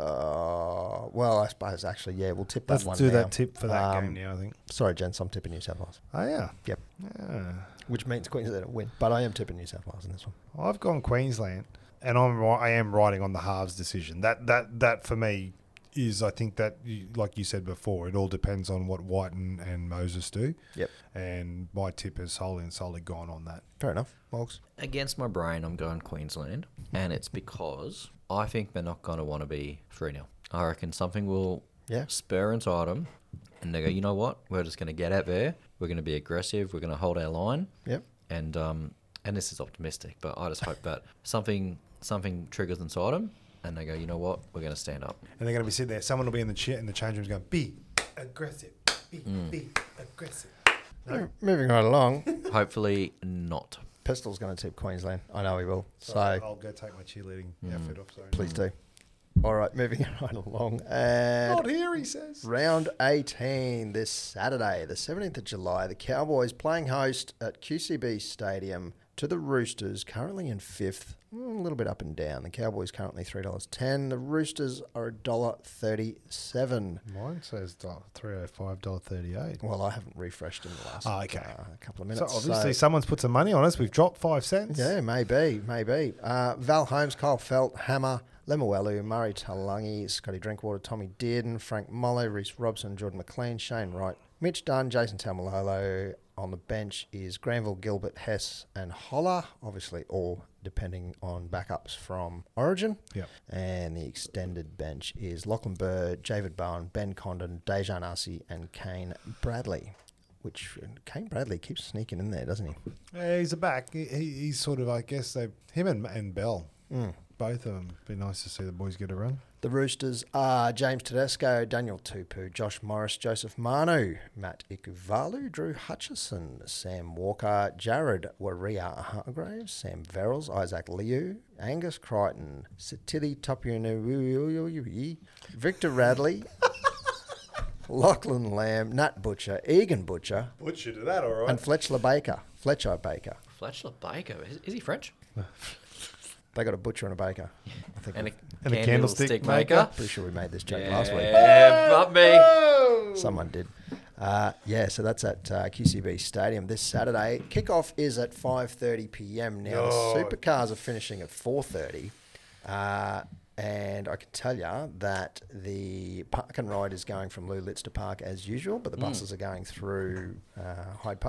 Uh, well, I suppose actually, yeah, we'll tip that Let's one do now. that tip for that Um, game now. I think. Sorry, gents, I'm tipping New South Wales. Oh yeah. Yep. Yeah. Which means Queensland will win, but I am tipping New South Wales in this one. I've gone Queensland, and I'm ri- I am riding on the halves decision. That that that for me is I think that you, like you said before, it all depends on what Whiten and Moses do. Yep. And my tip has solely and solely gone on that. Fair enough, Moggs. Against my brain, I'm going Queensland, and it's because I think they're not going to want to be three nil. I reckon something will Yeah. spur inside them, and they go, you know what? We're just going to get out there. We're going to be aggressive. We're going to hold our line. Yep. And um, and this is optimistic, but I just hope that something something triggers inside them, and they go, you know what? We're going to stand up. And they're going to be sitting there. Someone will be in the chair in the change rooms going, "Be aggressive, be Mm. be aggressive." Mo- Moving right along, Hopefully not. Pistol's going to tip Queensland. I know he will. So Sorry, I'll go take my cheerleading outfit off. Sorry. please do. All right, moving right along. And Not here, he says. round eighteen this Saturday, the seventeenth of July, the Cowboys playing host at Q C B Stadium to the Roosters, currently in fifth. Mm, A little bit up and down. The Cowboys currently three dollars ten. The Roosters are one dollar thirty-seven. Mine says three oh five dollar thirty eight. Well, I haven't refreshed in the last Oh, okay. uh, couple of So minutes. obviously so- someone's put some money on us. We've dropped five cents. Yeah, maybe, maybe. Uh, Val Holmes, Kyle Felt, Hammer, Lemuelu, Murray Talangi, Scotty Drinkwater, Tommy Dearden, Frank Mollo, Reece Robson, Jordan McLean, Shane Wright, Mitch Dunn, Jason Taumalolo. On the bench is Granville, Gilbert, Hess, and Holler. Obviously, all depending on backups from Origin. Yep. And the extended bench is Lachlan Bird, David Bowen, Ben Condon, Dejan Arce, and Kane Bradley. Which Kane Bradley keeps sneaking in there, doesn't he? Yeah, he's a back. He, he, he's sort of, I guess, they him and, and Bell, Mm. both of them. Be nice to see the boys get a run. The Roosters are James Tedesco, Daniel Tupu, Josh Morris, Joseph Manu, Matt Ikuvalu, Drew Hutchison, Sam Walker, Jared Waria Hargraves, Sam Verrills, Isaac Liu, Angus Crichton, Satili Topiunu, Victor Radley, Lachlan Lamb, Nat Butcher, Egan Butcher, Butcher to that, all right. and Fletcher Baker. Fletcher Baker. Fletcher Baker. Is, is he French? They got a butcher and a baker. I think. And a, And a candlestick, candlestick maker. maker. Pretty sure we made this joke last week. Yeah, not me. Someone did. Uh, yeah, so that's at uh, Q C B Stadium this Saturday. Kickoff is at five thirty p.m. Now, Oh. the Supercars are finishing at four thirty. Uh, and I can tell you that the park and ride is going from Lou Litster Park as usual, but the buses are going through uh, Hyde Park.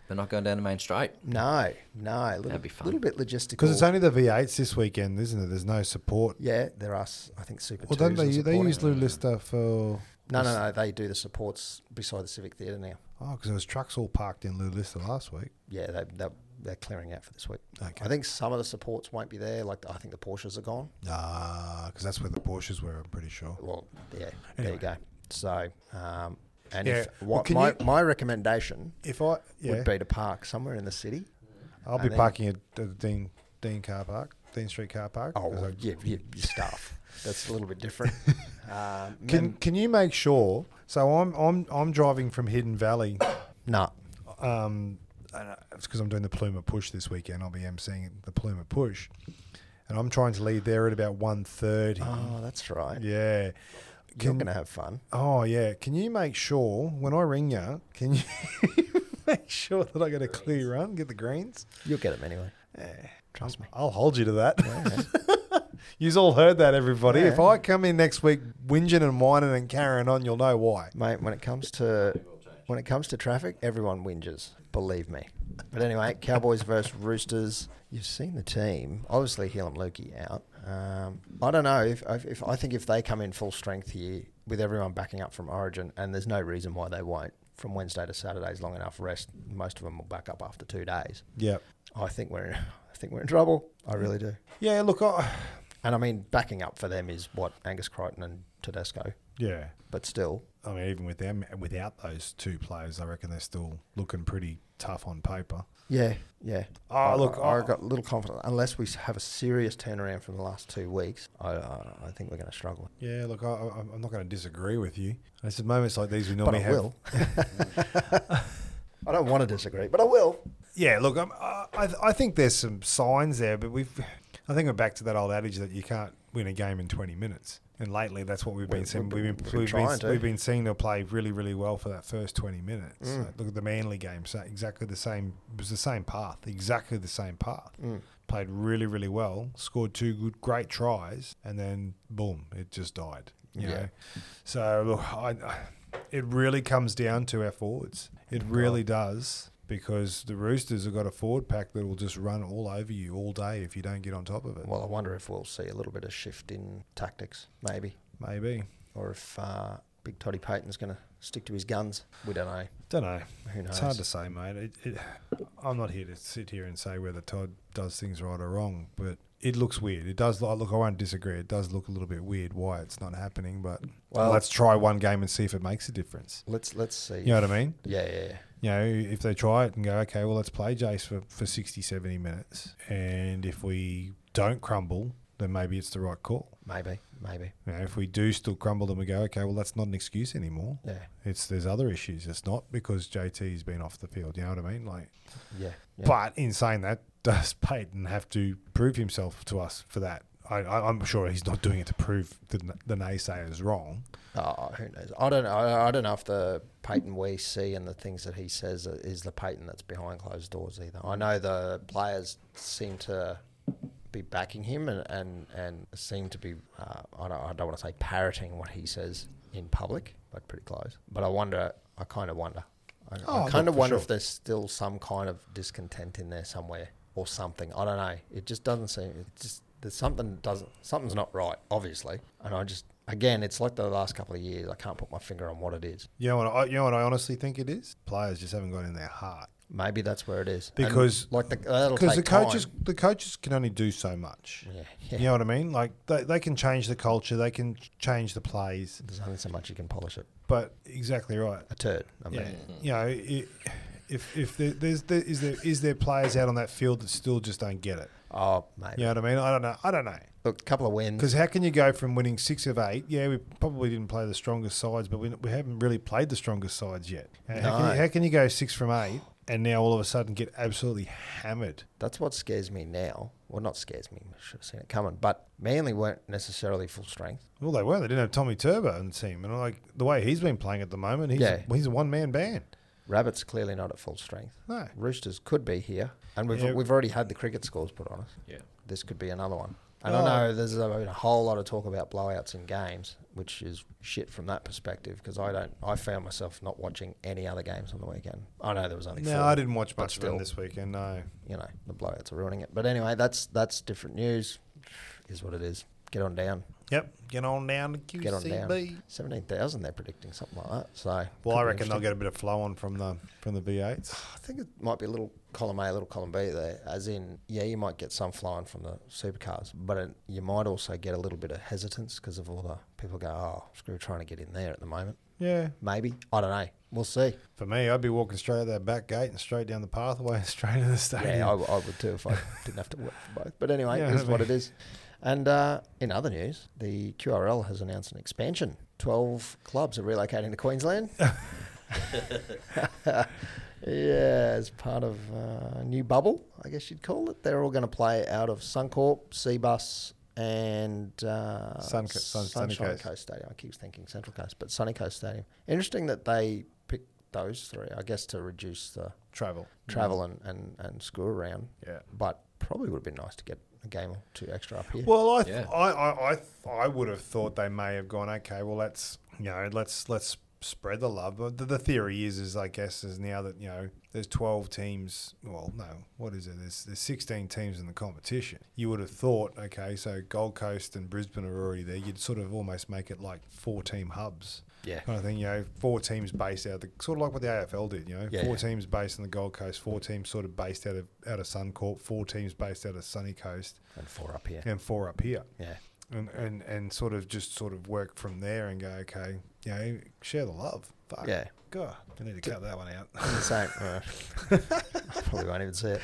They're not going down the main straight. No, no, a little, That'd be fun. little bit logistical. Because it's only the V eights this weekend, isn't it? There's no support. yeah, there are, s- I think, Super Well, don't twos they? are They supporting use it. Lou Lister for. No, no, no. They do the supports beside the Civic Theatre now. Oh, because there was trucks all parked in Lou Lister last week. Yeah, they, they, they're clearing out for this week. Okay. I think some of the supports won't be there. Like I think the Porsches are gone. Ah, because that's where the Porsches were. I'm pretty sure. Well, yeah, there Anyway. you go. So, um, and Yeah, if well, what can my, you- my recommendation If I yeah, would be to park somewhere in the city. I'll be and then- parking at the Dean Dean car park, Dean Street car park. Oh, 'cause well, I- yeah, yeah, your stuff. That's a little bit different. um, Can and- Can you make sure? So I'm I'm I'm driving from Hidden Valley. no, Um, and, uh, it's because I'm doing the Pluma Push this weekend. I'll be emceeing the Pluma Push, and I'm trying to leave there at about one thirty. oh, that's right. Yeah. You're Can, going to have fun. oh yeah. Can you make sure when I ring you? Can you make sure that I get a clear run, get the greens? You'll get them anyway. Yeah. Trust me. I'll hold you to that. Yeah. You've all heard that, everybody. If Yeah. I come in next week whinging and whining and carrying on, you'll know why. Mate, when it comes to when it comes to traffic, everyone whinges. Believe me. But anyway, Cowboys versus Roosters. You've seen the team. Obviously, Helam Lukey out. Um, I don't know if, if, if I think if they come in full strength here with everyone backing up from Origin, and there's no reason why they won't. From Wednesday to Saturday's long enough rest. Most of them will back up after two days. Yeah. I think we're in, I think we're in trouble. I really do. Yeah, look, I, And I mean, backing up for them is what Angus Crichton and Tedesco. yeah. But still, I mean, even with them, without those two players, I reckon they're still looking pretty tough on paper. yeah, yeah. Oh, I, look, I, I- I got little confidence. Unless we have a serious turnaround from the last two weeks, I, uh, I think we're going to struggle. Yeah, look, I, I, I'm not going to disagree with you. It's at moments like these we But normally I have. will. I don't want to disagree, but I will. Yeah, look, I'm, I, I I think there's some signs there, but we've. I think we're back to that old adage that you can't win a game in twenty minutes. And lately, that's what we've been We- seeing. we've We've been- been, we've we've been been, trying to. we've been seeing them play really, really well for that first twenty minutes. Mm. Uh, look at the Manly game. So exactly the same. It was the same path. Exactly the same path. Mm. Played really, really well. Scored two good, great tries, and then boom, it just died. You Yeah. know. So look, I, I, it really comes down to our forwards. It really does. Because the Roosters have got a forward pack that will just run all over you all day if you don't get on top of it. Well, I wonder if we'll see a little bit of shift in tactics, maybe. Maybe. Or if uh, Big Toddy Payton's going to stick to his guns. We don't know. Don't know. Who knows? It's hard to say, mate. It, it, I'm not here to sit here and say whether Todd does things right or wrong, but it looks weird. It does look, look, I won't disagree. It does look a little bit weird why it's not happening, but Well- let's try one game and see if it makes a difference. Let's let's see. You know what I mean? Yeah, yeah, yeah. You know, if they try it and go, okay, well, let's play Jace for, for sixty, seventy minutes. And if we don't crumble, then maybe it's the right call. Maybe, maybe. You know, if we do still crumble, then we go, okay, well, that's not an excuse anymore. Yeah, It's there's other issues. It's not because J T's been off the field. You know what I mean? Like, yeah. yeah. but in saying that, does Payton have to prove himself to us for that? I, I, I'm sure he's not doing it to prove the, the naysayers wrong. Oh, who knows? I don't know. I, I don't know if the Payton we see and the things that he says is the Payton that's behind closed doors either. I know the players seem to be backing him and, and, and seem to be, uh, I don't, I don't want to say parroting what he says in public, but pretty close. But I wonder, I kind of wonder. I, Oh, I kind look, of for wonder sure. if there's still some kind of discontent in there somewhere or something. I don't know. It just doesn't seem, it just, there's something doesn't, something's not right, obviously. And I just, again, it's like the last couple of years. I can't put my finger on what it is. You know what? I, you know what I honestly think it is. Players just haven't got in their heart Maybe that's where it is. Because- and like the, that'll because take the coaches time. the coaches can only do so much. Yeah, yeah. You know what I mean? Like they they can change the culture, they can change the plays, There's only so much you can polish it. but exactly right. A turd. I mean, Yeah, you know, it, if if there, there's there, is there is there players out on that field that still just don't get it? oh, maybe. You know what I mean? I don't know. I don't know. Look, a couple of wins. Because how can you go from winning six of eight? Yeah, we probably didn't play the strongest sides, but we, we haven't really played the strongest sides yet. How, how, can No. you, how can you go six from eight and now all of a sudden get absolutely hammered? That's what scares me now. Well, not scares me. I should have seen it coming. But Manly weren't necessarily full strength. Well, they weren't. They didn't have Tommy Turbo in the team, and like the way he's been playing at the moment, he's Yeah. a, he's a one man band. Rabbits clearly not at full strength. No. Roosters could be here. And we've, Yeah. we've already had the cricket scores put on us. Yeah. This could be another one. And Oh. I know there's a, been a whole lot of talk about blowouts in games, which is shit from that perspective because I don't. I found myself not watching any other games on the weekend. I know there was only No, four, I didn't watch but much of them still, this weekend. No. you know, the blowouts are ruining it. But anyway, that's that's different news. Is what it is. Get on down. Yep. Get on down to Q C B. Get on down. Seventeen thousand. They're predicting something like that. So Well, could I be reckon they'll interesting. get a bit of flow on from the from the V eights. I think it might be a little column A, a little column B there. As in, yeah, you might get some flying from the supercars, but it, you might also get a little bit of hesitance because of all the people go, oh, screw trying to get in there at the moment. Yeah. Maybe. I don't know. We'll see. For me, I'd be walking straight out that back gate and straight down the pathway and straight to the stadium. Yeah, I, w- I would too if I didn't have to work for both. But anyway, Yeah, it is I what mean- it is. And uh, in other news, the Q R L has announced an expansion. twelve clubs are relocating to Queensland. Yeah, as part of uh, a new bubble, I guess you'd call it. They're all going to play out of Suncorp, Seabus, and uh, Sun- Sun- Sunny Sunshine Coast. Coast Stadium. I keep thinking Central Coast, but Sunny Coast Stadium. Interesting that they picked those three, I guess, to reduce the Travel. travel and, and, and school around. Yeah. But probably would have been nice to get a game or two extra up here. Well, I, th- Yeah. I, I, I, th- I would have thought they may have gone, okay, well, let's, you know, let's, let's spread the love. But the, the theory is, is I guess, is now that, you know, there's twelve teams. Well, no, what is it? There's, there's sixteen teams in the competition. You would have thought, okay, so Gold Coast and Brisbane are already there. You'd sort of almost make it like four team hubs. Yeah. Kind of thing, you know, four teams based out of the, sort of like what the A F L did, you know, Yeah, four yeah. teams based on the Gold Coast, four teams sort of based out of out of Suncorp, four teams based out of Sunny Coast, And four up here. and four up here. Yeah. And, and and sort of just sort of work from there and go, okay, you know, share the love. Fuck. Yeah. God, I need to cut that one out. And the same. Uh, I probably won't even see it.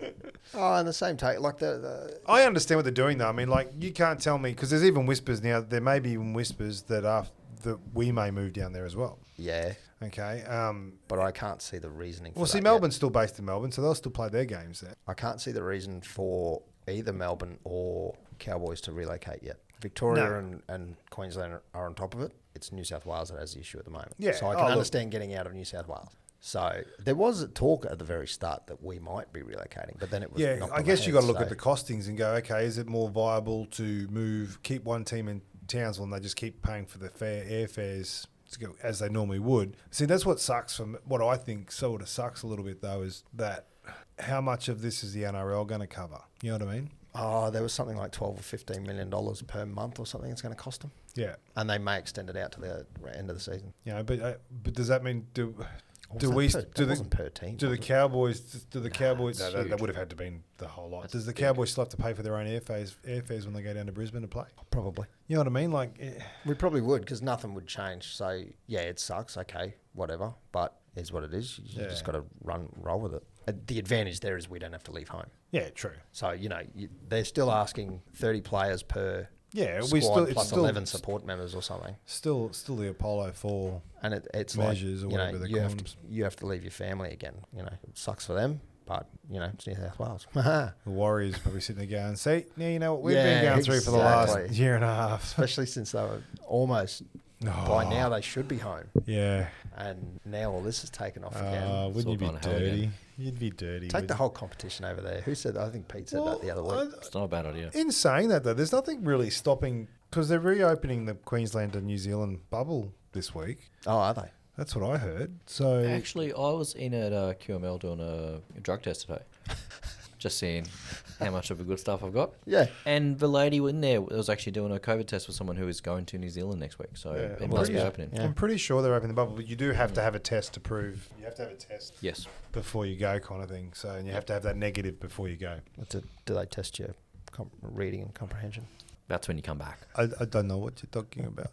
Oh, and the same take. Like the, the I understand what they're doing though. I mean, like you can't tell me because there's even whispers now. There may be even whispers that are that we may move down there as well. yeah, Okay. Um, but I can't see the reasoning. For well, see, that yet. Melbourne's still based in Melbourne, so they'll still play their games there. I can't see the reason for either Melbourne or Cowboys to relocate yet. Victoria No. and, and Queensland are- are on top of it. It's New South Wales that has the issue at the moment. Yeah. So I Oh, can look. understand getting out of New South Wales. So there was a talk at the very start that we might be relocating, but then it was Yeah, knocked I on the guess you head, got to look so- at the costings and go, okay, is it more viable to move, keep one team in Townsville and they just keep paying for the fare, airfares to go as they normally would? See, that's what sucks from what I think sort of sucks a little bit though is that how much of this is the N R L going to cover? You know what I mean? Oh, there was something like twelve or fifteen million dollars per month or something it's going to cost them, Yeah, and they may extend it out to the end of the season. you know, but uh, but does that mean do Or do was we that per, do that the wasn't per team? do the was it? Cowboys do the Cowboys it's no, that, that huge. would have had to been the whole lot. That's Does the big. Cowboys still have to pay for their own airfares airfares when they go down to Brisbane to play? Probably. You know what I mean? Like. Eh, We probably would because nothing would change. So yeah, it sucks. Okay, whatever. But it's what it is. You Yeah. just got to run, roll with it. Uh, The advantage there is we don't have to leave home. yeah, true. So you know you, they're still asking thirty players per Yeah, squad we still it's plus still eleven support members or something. Still, still the Apollo four. And it, it's Measures or like you know whatever they're you have calling to you have to leave your family again. You know it sucks for them, but you know it's New South Wales. The Warriors probably sitting there going, "See, now you know what we've Yeah, been going through for the last exactly. year and a half." Especially since they were almost by Oh, now they should be home, yeah. and now all this has taken off again. Uh, It's wouldn't all you be gone to hell dirty? again. You'd be dirty. Take the wouldn't whole competition over there. Who said that? I think Pete said you? that the other week. Well, It's not a bad idea. I- in saying that, though, there's nothing really stopping because they're reopening the Queensland and New Zealand bubble this week. Oh, are they? That's what I heard. So Actually, I was in at uh, Q M L doing a drug test today. Just seeing how much of the good stuff I've got. Yeah. And the lady in there was actually doing a COVID test with someone who is going to New Zealand next week. So Yeah, it I'm must pretty be sure- opening. Yeah. I'm pretty sure they're opening the bubble, but you do have to have a test to prove. You have to have a test Yes. before you go, kind of thing. So and you have to have that negative before you go. Do, do they test your comp- reading and comprehension? That's when you come back. I, I don't know what you're talking about.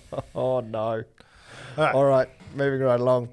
Oh, no. All right. All right. Moving right along.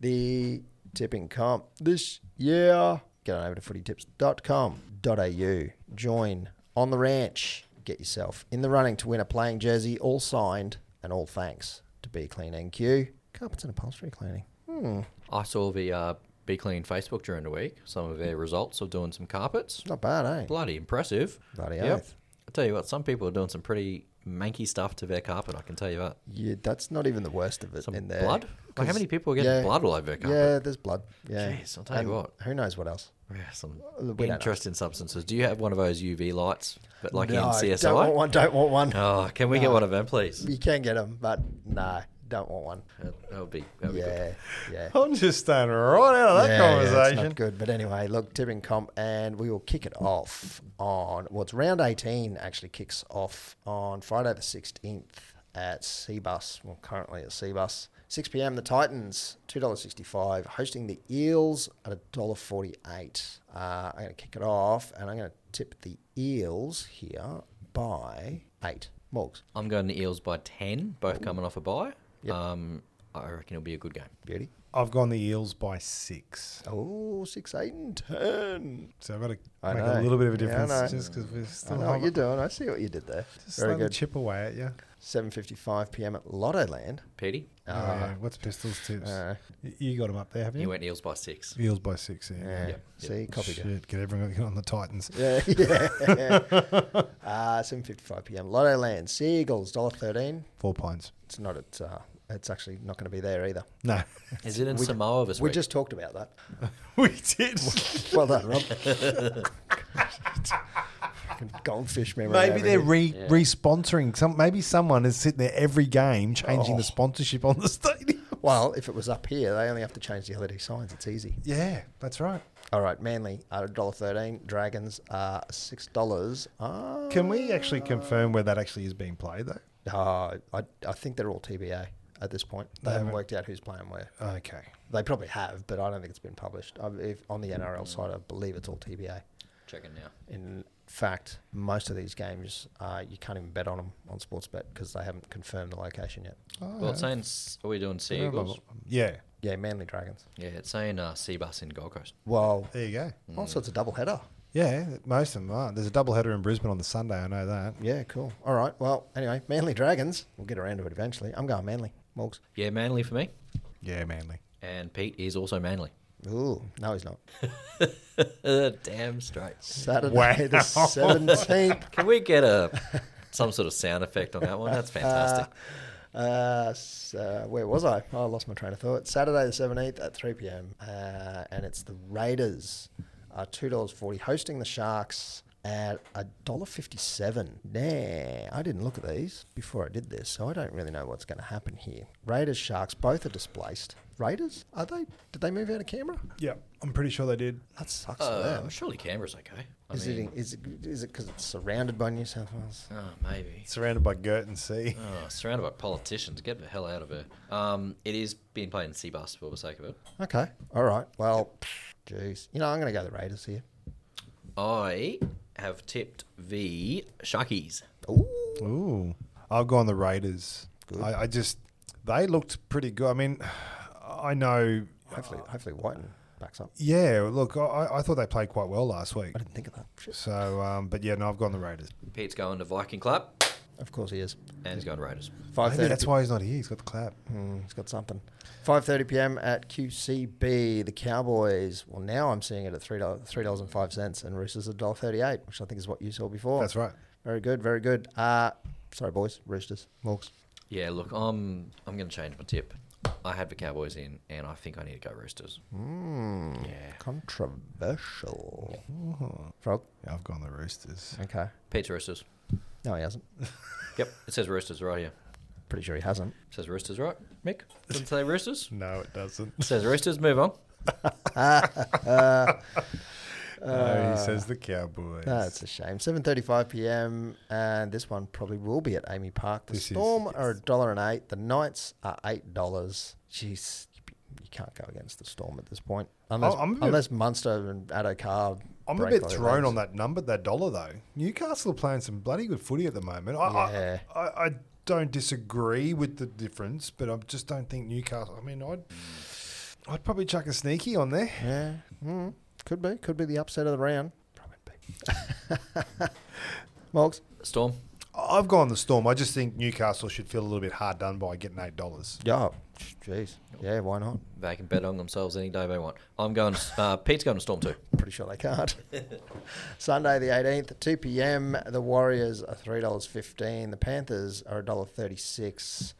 The tipping comp this year. Get on over to footy tips dot com dot a u. Join on the ranch. Get yourself in the running to win a playing jersey, all signed and all thanks to Be Clean N Q. Carpets and upholstery cleaning. Hmm. I saw the uh, Be Clean Facebook during the week, some of their results of doing some carpets. Not bad, eh? Bloody impressive. Bloody Yep. oath. I tell you what, some people are doing some pretty manky stuff to their carpet, I can tell you that. Yeah, that's not even the worst of it Some in there. blood? Like, how many people are getting yeah, blood all over their carpet? Yeah, there's blood. Yeah. Jeez, I'll tell you And what. Who knows what else? Yeah, some We don't know. interesting substances. Do you have one of those U V lights, but like no, in C S I? don't want one. Don't want one. Oh, can we No. get one of them, please? You can get them, but no, don't want one. That that would be, that would be good. Yeah, yeah. I'm just staying right out of that yeah, yeah, it's conversation. not good. But anyway, look, tipping comp, and we will kick it off on, well, it's round eighteen actually kicks off on Friday the sixteenth at Seabus. Well, currently at Seabus. six p.m. the Titans, two dollars sixty-five, hosting the Eels at one dollar forty-eight. Uh, I'm going to kick it off, and I'm going to tip the Eels here by eight. Morgs. I'm going the Eels by ten, both Ooh. coming off a bye. Yep. Um, I reckon it'll be a good game. Beauty. I've gone the Eels by six. Oh, six, eight, and ten. So I've got to I make know. a little bit of a Yeah, I difference know. just because we're I still know what you're doing. I see what you did there. Just Very letting good. it chip away at you. seven fifty-five p.m. at Lottoland. Petey, Oh, Uh, yeah. What's Pistols tips? uh, Y- you got them up there, have you? he went Eels by six. Eels by six. Yeah. yeah. Yep, See, copied it. Shit, get everyone on the Titans. Yeah, yeah. uh, seven fifty-five p.m. Lottoland. Seagulls, one dollar thirteen. Four pints. It's not at, uh, it's actually not going to be there either. No, Is it in We- Samoa this We week? just talked about that. we did. Well done, Rob. Fucking Goldfish memory. Maybe over they're here. re Yeah. re-sponsoring. Some maybe someone is sitting there every game changing Oh. the sponsorship on the stadium. Well, if it was up here, they only have to change the L E D signs. It's easy. Yeah, that's right. All right, Manly, uh, one dollar thirteen. Dragons, uh, six dollars. Uh, Can we actually confirm where that actually is being played though? Uh, I, I think they're all T B A at this point. They They haven't haven't- worked out who's playing where. Okay. They probably have, but I don't think it's been published. I, if, on the N R L side, I believe it's all T B A. Checking now. In fact, most of these games, uh, you can't even bet on them on Sportsbet because they haven't confirmed the location yet. Oh, Well, it's saying, s- are we doing Sea Eagles? Yeah. Yeah, Manly Dragons. Yeah, it's saying uh, Seabus in Gold Coast. Well, There you go. also it's a double header. Yeah, most of them are. There's a double header in Brisbane on the Sunday. I know that. Yeah, cool. All right. Well, anyway, Manly Dragons. We'll get around to it eventually. I'm going Manly. Morgs. Yeah, Manly for me. Yeah, Manly. And Pete is also Manly. Ooh, no, he's not. Damn straight. Saturday Wow. the seventeenth. Can we get a some sort of sound effect on that one? That's fantastic. Uh, s- uh, where was I? Oh, I lost my train of thought. Saturday the seventeenth at three p.m. Uh, and it's the Raiders, uh, two dollars forty, hosting the Sharks at one dollar fifty-seven. Nah, I didn't look at these before I did this, so I don't really know what's going to happen here. Raiders, Sharks, both are displaced. Raiders? Are they? Did they move out of Canberra? Yeah, I'm pretty sure they did. That sucks for Uh, them. surely Canberra's okay. I Is mean, it? Is it? Is it because it's surrounded by New South Wales? Oh, maybe. Surrounded by Girton Sea. Oh, surrounded by politicians. Get the hell out of here. Um, it is being played in Seabus for the sake of it. Okay. All right. Well, jeez. You know, I'm going to go the Raiders here. I have tipped the Sharkies. Ooh. Ooh. I've gone the Raiders. Good. I, I just, they looked pretty good. I mean, I know. Hopefully, hopefully Whiten backs up. Yeah, look, I, I thought they played quite well last week. I didn't think of that. Shit. So, um, but yeah, no, I've gone the Raiders. Pete's going to Viking Club, Of course he is. and he's going to Raiders. Five Maybe thirty. that's why he's not here. He's got the clap. Hmm, he's got something. Five thirty p.m. at Q C B. The Cowboys. Well, now I'm seeing it at three dollars, three dollars and five cents, and Roosters at one dollar thirty-eight, which I think is what you saw before. That's right. Very good. Very good. Uh, sorry, boys. Roosters. Morgs. Yeah, look, I'm I'm going to change my tip. I had the Cowboys in, and I think I need to go Roosters. Hmm. Yeah. Controversial. Frog. Yeah, I've gone the Roosters. Okay. Pete's Roosters. No, he hasn't. Yep, it says Roosters right here. Pretty sure he hasn't. It says Roosters, right? Mick? Doesn't say Roosters? No, it doesn't. It says Roosters. Move on. Uh, no, he says the Cowboys. That's a shame. seven thirty-five p.m. and this one probably will be at Amy Park. The This is, Storm yes. are a dollar and eight. The Knights are eight dollars. Jeez, you can't go against the Storm at this point, unless Oh, I'm a bit- unless Munster and Addo I'm a bit thrown on that number, that dollar though. Newcastle are playing some bloody good footy at the moment. I, Yeah. I, I, I don't disagree with the difference, but I just don't think Newcastle. I mean, I'd, I'd probably chuck a sneaky on there. Yeah, mm, could be. Could be the upset of the round. Probably be. Morgs. Storm. I've gone the Storm. I just think Newcastle should feel a little bit hard done by getting eight dollars. Yeah, jeez. Yeah, why not? They can bet on themselves any day they want. I'm going. Uh, Pete's going to Storm too. Pretty sure they can't. Sunday the eighteenth, two p.m. The Warriors are three dollars fifteen. The Panthers are one dollar thirty-six.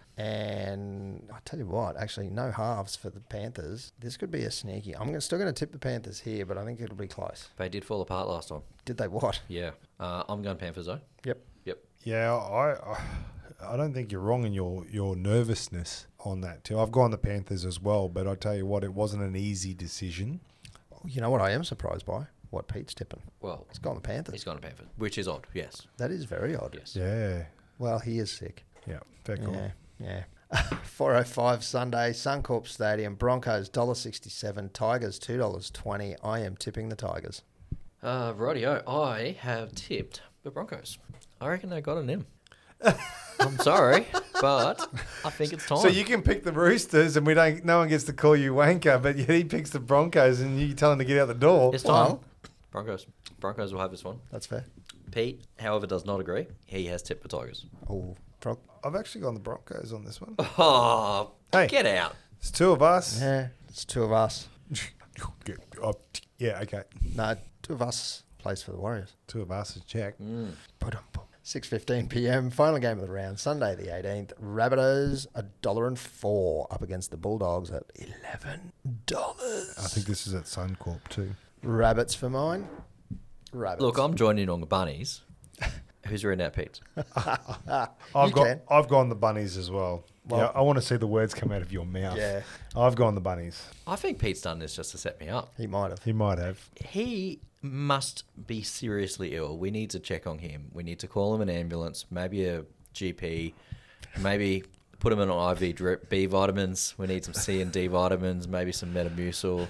And I tell you what, actually, no halves for the Panthers. This could be a sneaky. I'm gonna, still going to tip the Panthers here, but I think it'll be close. They did fall apart last time. Did they what? Yeah. Uh, I'm going Panthers though. Yep. Yep. Yeah, I, I I don't think you're wrong in your, your nervousness on that too. I've gone the Panthers as well, but I tell you what, it wasn't an easy decision. You know what I am surprised by? What Pete's tipping. Well, He's gone the Panthers. he's gone to Panthers, which is odd. Yes. That is very odd. Yes. Yeah, Well, he is sick. yeah, fair call. Yeah, yeah. four oh five Sunday, Suncorp Stadium, Broncos one dollar sixty-seven, Tigers two dollars twenty. I am tipping the Tigers. Uh, rightio. I have tipped the Broncos. I reckon they got an M. I'm sorry, but I think it's time. So you can pick the Roosters, and we don't. No one gets to call you wanker, but he picks the Broncos, and you tell him to get out the door. It's time. Well- Broncos. Broncos will have this one. That's fair. Pete, however, does not agree. He has tipped the Tigers. Oh, Frog. I've actually gone the Broncos on this one. Oh, Hey. get out. It's two of us. Yeah, it's two of us. Oh, yeah, okay. No, two of us plays for the Warriors. Two of us is check. Mm. six fifteen p.m. Final game of the round, Sunday the eighteenth. Rabbitohs a dollar and four up against the Bulldogs at eleven dollars. I think this is at Suncorp too. Rabbits for mine. Rabbits. Look, I'm joining on the bunnies. Who's written out Pete? I've You got can. I've gone the bunnies as well. Well- yeah, I want to see the words come out of your mouth. Yeah. I've gone the bunnies. I think Pete's done this just to set me up. He might have. He might have. He must be seriously ill. We need to check on him. We need to call him an ambulance, maybe a G P, maybe put him on an I V drip, B vitamins. We need some C and D vitamins, maybe some Metamucil.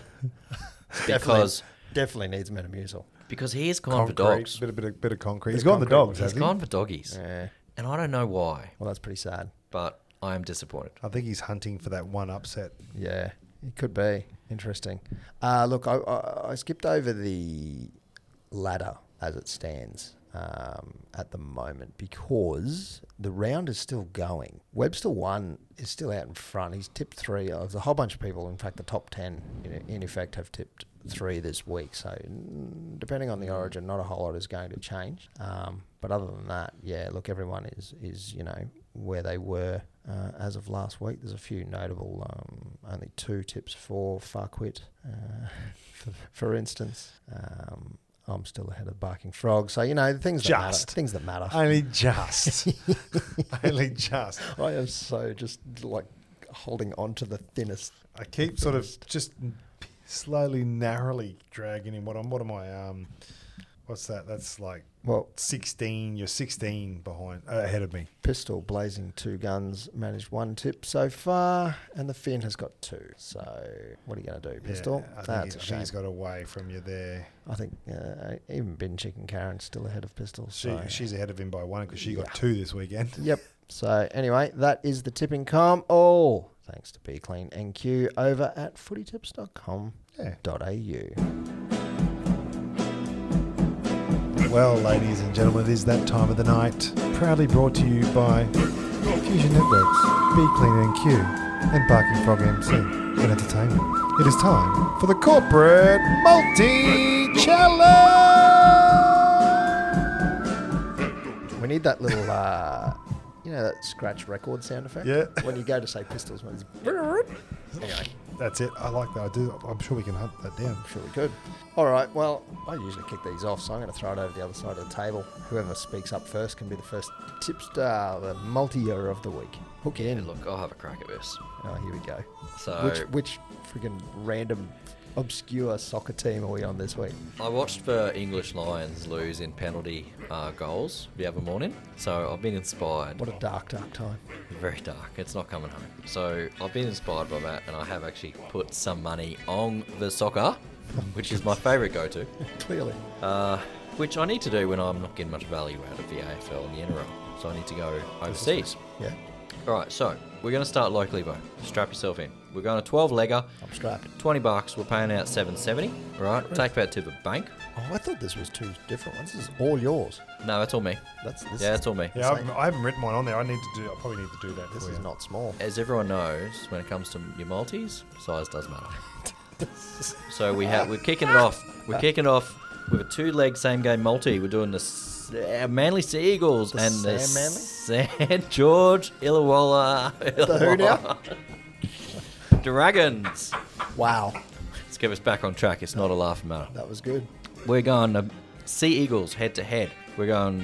Because Definitely needs Metamucil. because he has gone for Concrete, dogs. bit of bit of bit of concrete. Bit He's of gone the concrete. dogs, He's has he? gone for doggies. Yeah. And I don't know why, Well, that's pretty sad. but I am disappointed. I think he's hunting for that one upset. Yeah, it could be. Interesting. Uh, look, I, I, I skipped over the ladder as it stands um, at the moment because the round is still going. Webster one is still out in front. He's tipped three. Uh, There's a whole bunch of people, in fact, the top ten, in, in effect, have tipped three this week. So mm, depending on the origin, not a whole lot is going to change. Um, but other than that, yeah, look, everyone is, is you know, where they were uh, as of last week. There's a few notable, um, only two tips for Farquhar, uh, for, for instance. Um, I'm still ahead of Barking Frog. So, you know, the things that Just. matter. Things that matter. Only just. Only just. I am so just like holding on to the thinnest. I keep sort of just slowly, narrowly dragging him. What am, what am I? Um, what's that? That's like Well, sixteen. You're sixteen behind, uh, ahead of me. Pistol blazing two guns, managed one tip so far, and the Finn has got two. So, what are you going to do, Pistol? Yeah, I think, That's he- a I think shame. he's got away from you there. I think uh, even Bin Chicken Karen's still ahead of Pistol. She, So. she's ahead of him by one because she Yeah. got two this weekend. Yep. So anyway, that is the tipping com. All thanks to Be Clean N Q over at footy tips dot com dot a u. Well, ladies and gentlemen, it is that time of the night. Proudly brought to you by Fusion Networks, Be Clean N Q, and Barking Frog M C in entertainment. It is time for the Corporate Multi Challenge. We need that little, uh, you know, that scratch record sound effect. Yeah. When you go to say Pistols, when it's anyway, That's it. I like that. I do. I'm sure we can hunt that down. I'm sure we could. All right. Well, I usually kick these off, so I'm going to throw it over the other side of the table. Whoever speaks up first can be the first tipster, the multi-year of the week. Hook in. Yeah, look, I'll have a crack at this. Oh, here we go. So Which which freaking random obscure soccer team are we on this week? I watched the English Lions lose in penalty uh, goals the other morning, so I've been inspired. What a dark, dark time. Very dark. It's not coming home. So I've been inspired by that, and I have actually put some money on the soccer, which is my favourite go-to. Clearly. Uh, which I need to do when I'm not getting much value out of the A F L and the N R L. So I need to go overseas. Yeah. All right, so we're going to start locally, Bo. Strap yourself in. We're going a twelve legger. I'm strapped. twenty bucks. We're paying out seven seventy. All right, take that to the bank. Oh, I thought this was two different ones. This is all yours. No, that's all me. That's this. Yeah, that's all me. Yeah, I've, I haven't written mine on there. I need to do. I probably need to do that. This for is you. not small. As everyone knows, when it comes to your multis, size does matter. So we have we're kicking it off. We're kicking it off with a two-leg same-game multi. We're doing the S- uh, Manly Sea Eagles The and the Sam Saint George Illawarra. The who now? Dragons. Wow, Let's get us back on track. It's not a laughing matter. that was good. We're going uh, Sea Eagles head to head. We're going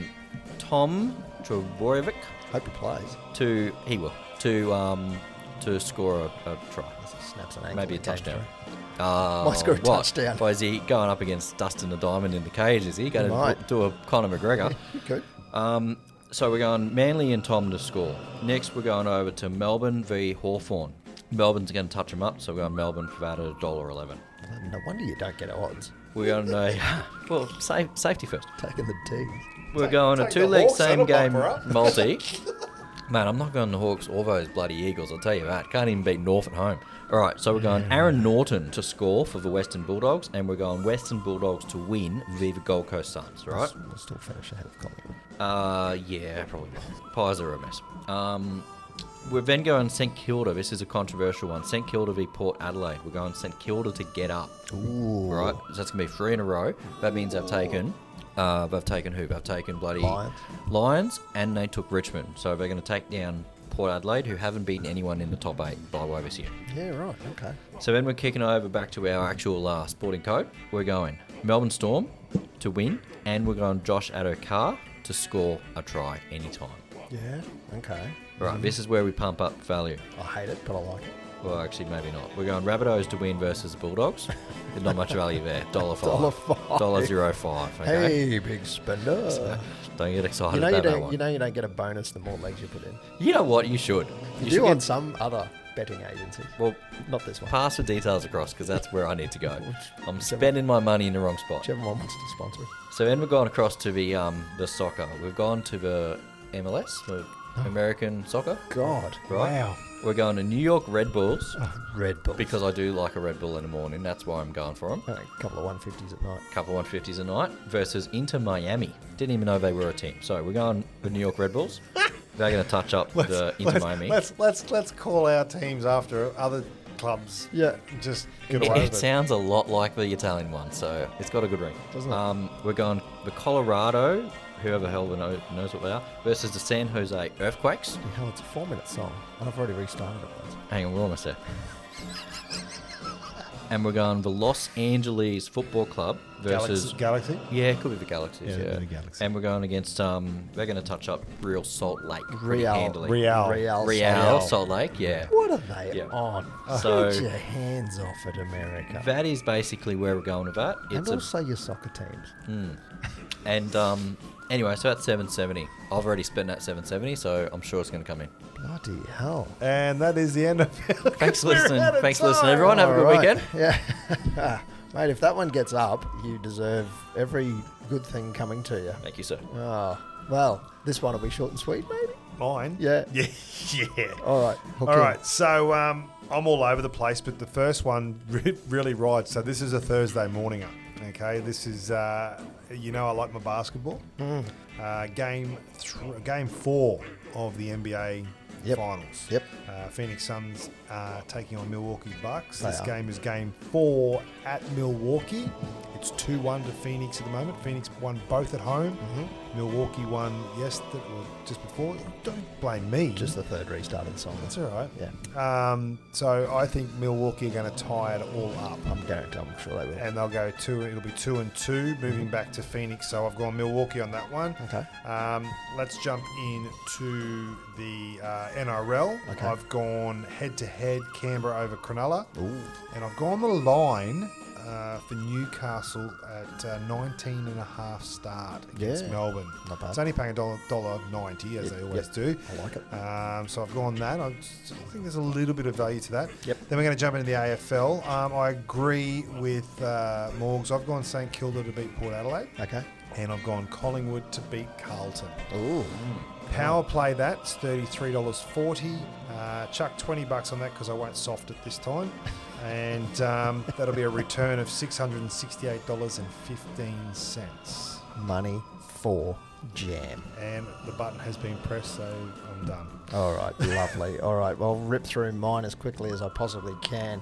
Tom Trebojevic Hope he plays. to he will to um to score a, a try. Unless he snaps an ankle. Maybe a and goes touchdown. through. Uh, Might score a what? touchdown. Why is he going up against Dustin the Diamond in the cage? Is he going He to might. do a Conor McGregor? Good. um, so we're going Manly and Tom to score. Next, we're going over to Melbourne v Hawthorn. Melbourne's going to touch them up, so we're going Melbourne for about a dollar eleven. No wonder you don't get odds. We're going a well safe, safety first. Taking the T's. We're going a take the two-leg Hawks, that'll same-game bump her up. multi. Man, I'm not going the Hawks or those bloody Eagles, I'll tell you that. Can't even beat North at home. All right, so we're going Aaron Norton to score for the Western Bulldogs, and we're going Western Bulldogs to win v the Gold Coast Suns, all right? We'll still finish ahead of Collingwood. Uh, yeah, probably not. Pies are a mess. Um, we're then going St Kilda. This is a controversial one. St Kilda v Port Adelaide. We're going St Kilda to get up. Ooh. Right, so that's gonna be three in a row. That means they've taken, uh, they've taken who? They've taken bloody Lions. Lions, and they took Richmond. So they're gonna take down Port Adelaide, who haven't beaten anyone in the top eight by the way this year. Yeah, right. Okay. So then we're kicking over back to our actual uh, sporting code. We're going Melbourne Storm to win, and we're going Josh Adokar to score a try anytime. Yeah. Okay. Right, this is where we pump up value. I hate it, but I like it. Well, actually, maybe not. We're going Rabbitohs to win versus the Bulldogs. There's not much value there. Dollar five. Dollar five. Dollar zero five. Okay. Hey, big spender. Don't get excited You know you about that don't. one. You know you don't get a bonus the more legs you put in. You know what? You should. You, You do should on get, some other betting agencies. well, Not this one. pass the details across because that's where I need to go. I'm whichever- spending my money in the wrong spot. Whichever one wants to sponsor it. So then we've gone across to the um the soccer. We've gone to the M L S, the American soccer. God. Right. Wow. We're going to New York Red Bulls Red Bull. because I do like a Red Bull in the morning. That's why I'm going for them. A couple of one fifties at night. Couple one fifties a night versus Inter Miami. Didn't even know they were a team. So we're going the New York Red Bulls. They're going to touch up the Inter let's, Miami. let's let's let's call our teams after other clubs. Yeah. Just get It, away it with it. sounds a lot like the Italian one, so it's got a good ring. Doesn't it? Um, we're going the Colorado, whoever the hell knows, knows what they are, versus the San Jose Earthquakes. Hell, it's a four-minute song, and I've already restarted it once. Hang on, we're almost there. And we're going the Los Angeles Football Club versus Galaxy. Galaxy? yeah, it could be the Galaxies. Yeah, Yeah, the Galaxy. And we're going against um, they're going to touch up Real Salt Lake pretty Real. handily. Real. Real. Real Salt. Salt Lake, yeah. What are they Yeah. on? So- Get your hands off it, America. That is basically where we're going with that. and It's a also your soccer teams. Mm. And um, anyway, so that's seven seventy. I've already spent that seven seventy, so I'm sure it's going to come in. Bloody hell. And that is the end of it. Thanks for We're listening. out of Thanks for listening, time. everyone. Have a good All right. weekend. Yeah. Mate, if that one gets up, you deserve every good thing coming to you. Thank you, sir. Oh, well, this one will be short and sweet, maybe? Mine? Yeah. Yeah. yeah. All right. hook All in. right, so um, I'm all over the place, but the first one re- really rides. So this is a Thursday morning up. Okay, this is uh, you know I like my basketball. Mm. Uh, game th- game four of the N B A Yep. finals. Yep. Uh, Phoenix Suns uh, taking on Milwaukee Bucks. They This are. game is game four at Milwaukee. It's two one to Phoenix at the moment. Phoenix won both at home. Mm-hmm. Milwaukee won yesterday, or just before. Don't blame me. Just the third restart of the song. That's all right. Yeah. Um, so I think Milwaukee are going to tie it all up, I'm guaranteed. I'm sure they will. and they'll go two. It'll be two and two, moving back to Phoenix. So I've gone Milwaukee on that one. Okay. Um, let's jump into the uh, N R L. Okay. I've gone head to head Canberra over Cronulla, Ooh. and I've gone the line uh, for Newcastle at uh, nineteen and a half start against Yeah. Melbourne. Not bad. It's only paying a dollar, dollar ninety as Yep, they always yep. do. I like it. Um, so I've gone that. I, just, I think there's a little bit of value to that. Yep. Then we're going to jump into the A F L. Um, I agree with uh, Morgs. I've gone St Kilda to beat Port Adelaide, Okay. and I've gone Collingwood to beat Carlton. Ooh. Power play that's thirty-three dollars forty. Uh, chuck twenty bucks on that because I won't soft it this time. And um, that'll be a return of six hundred sixty-eight dollars fifteen. Money for jam. And the button has been pressed, so I'm done. All right, lovely. All right, well, rip through mine as quickly as I possibly can.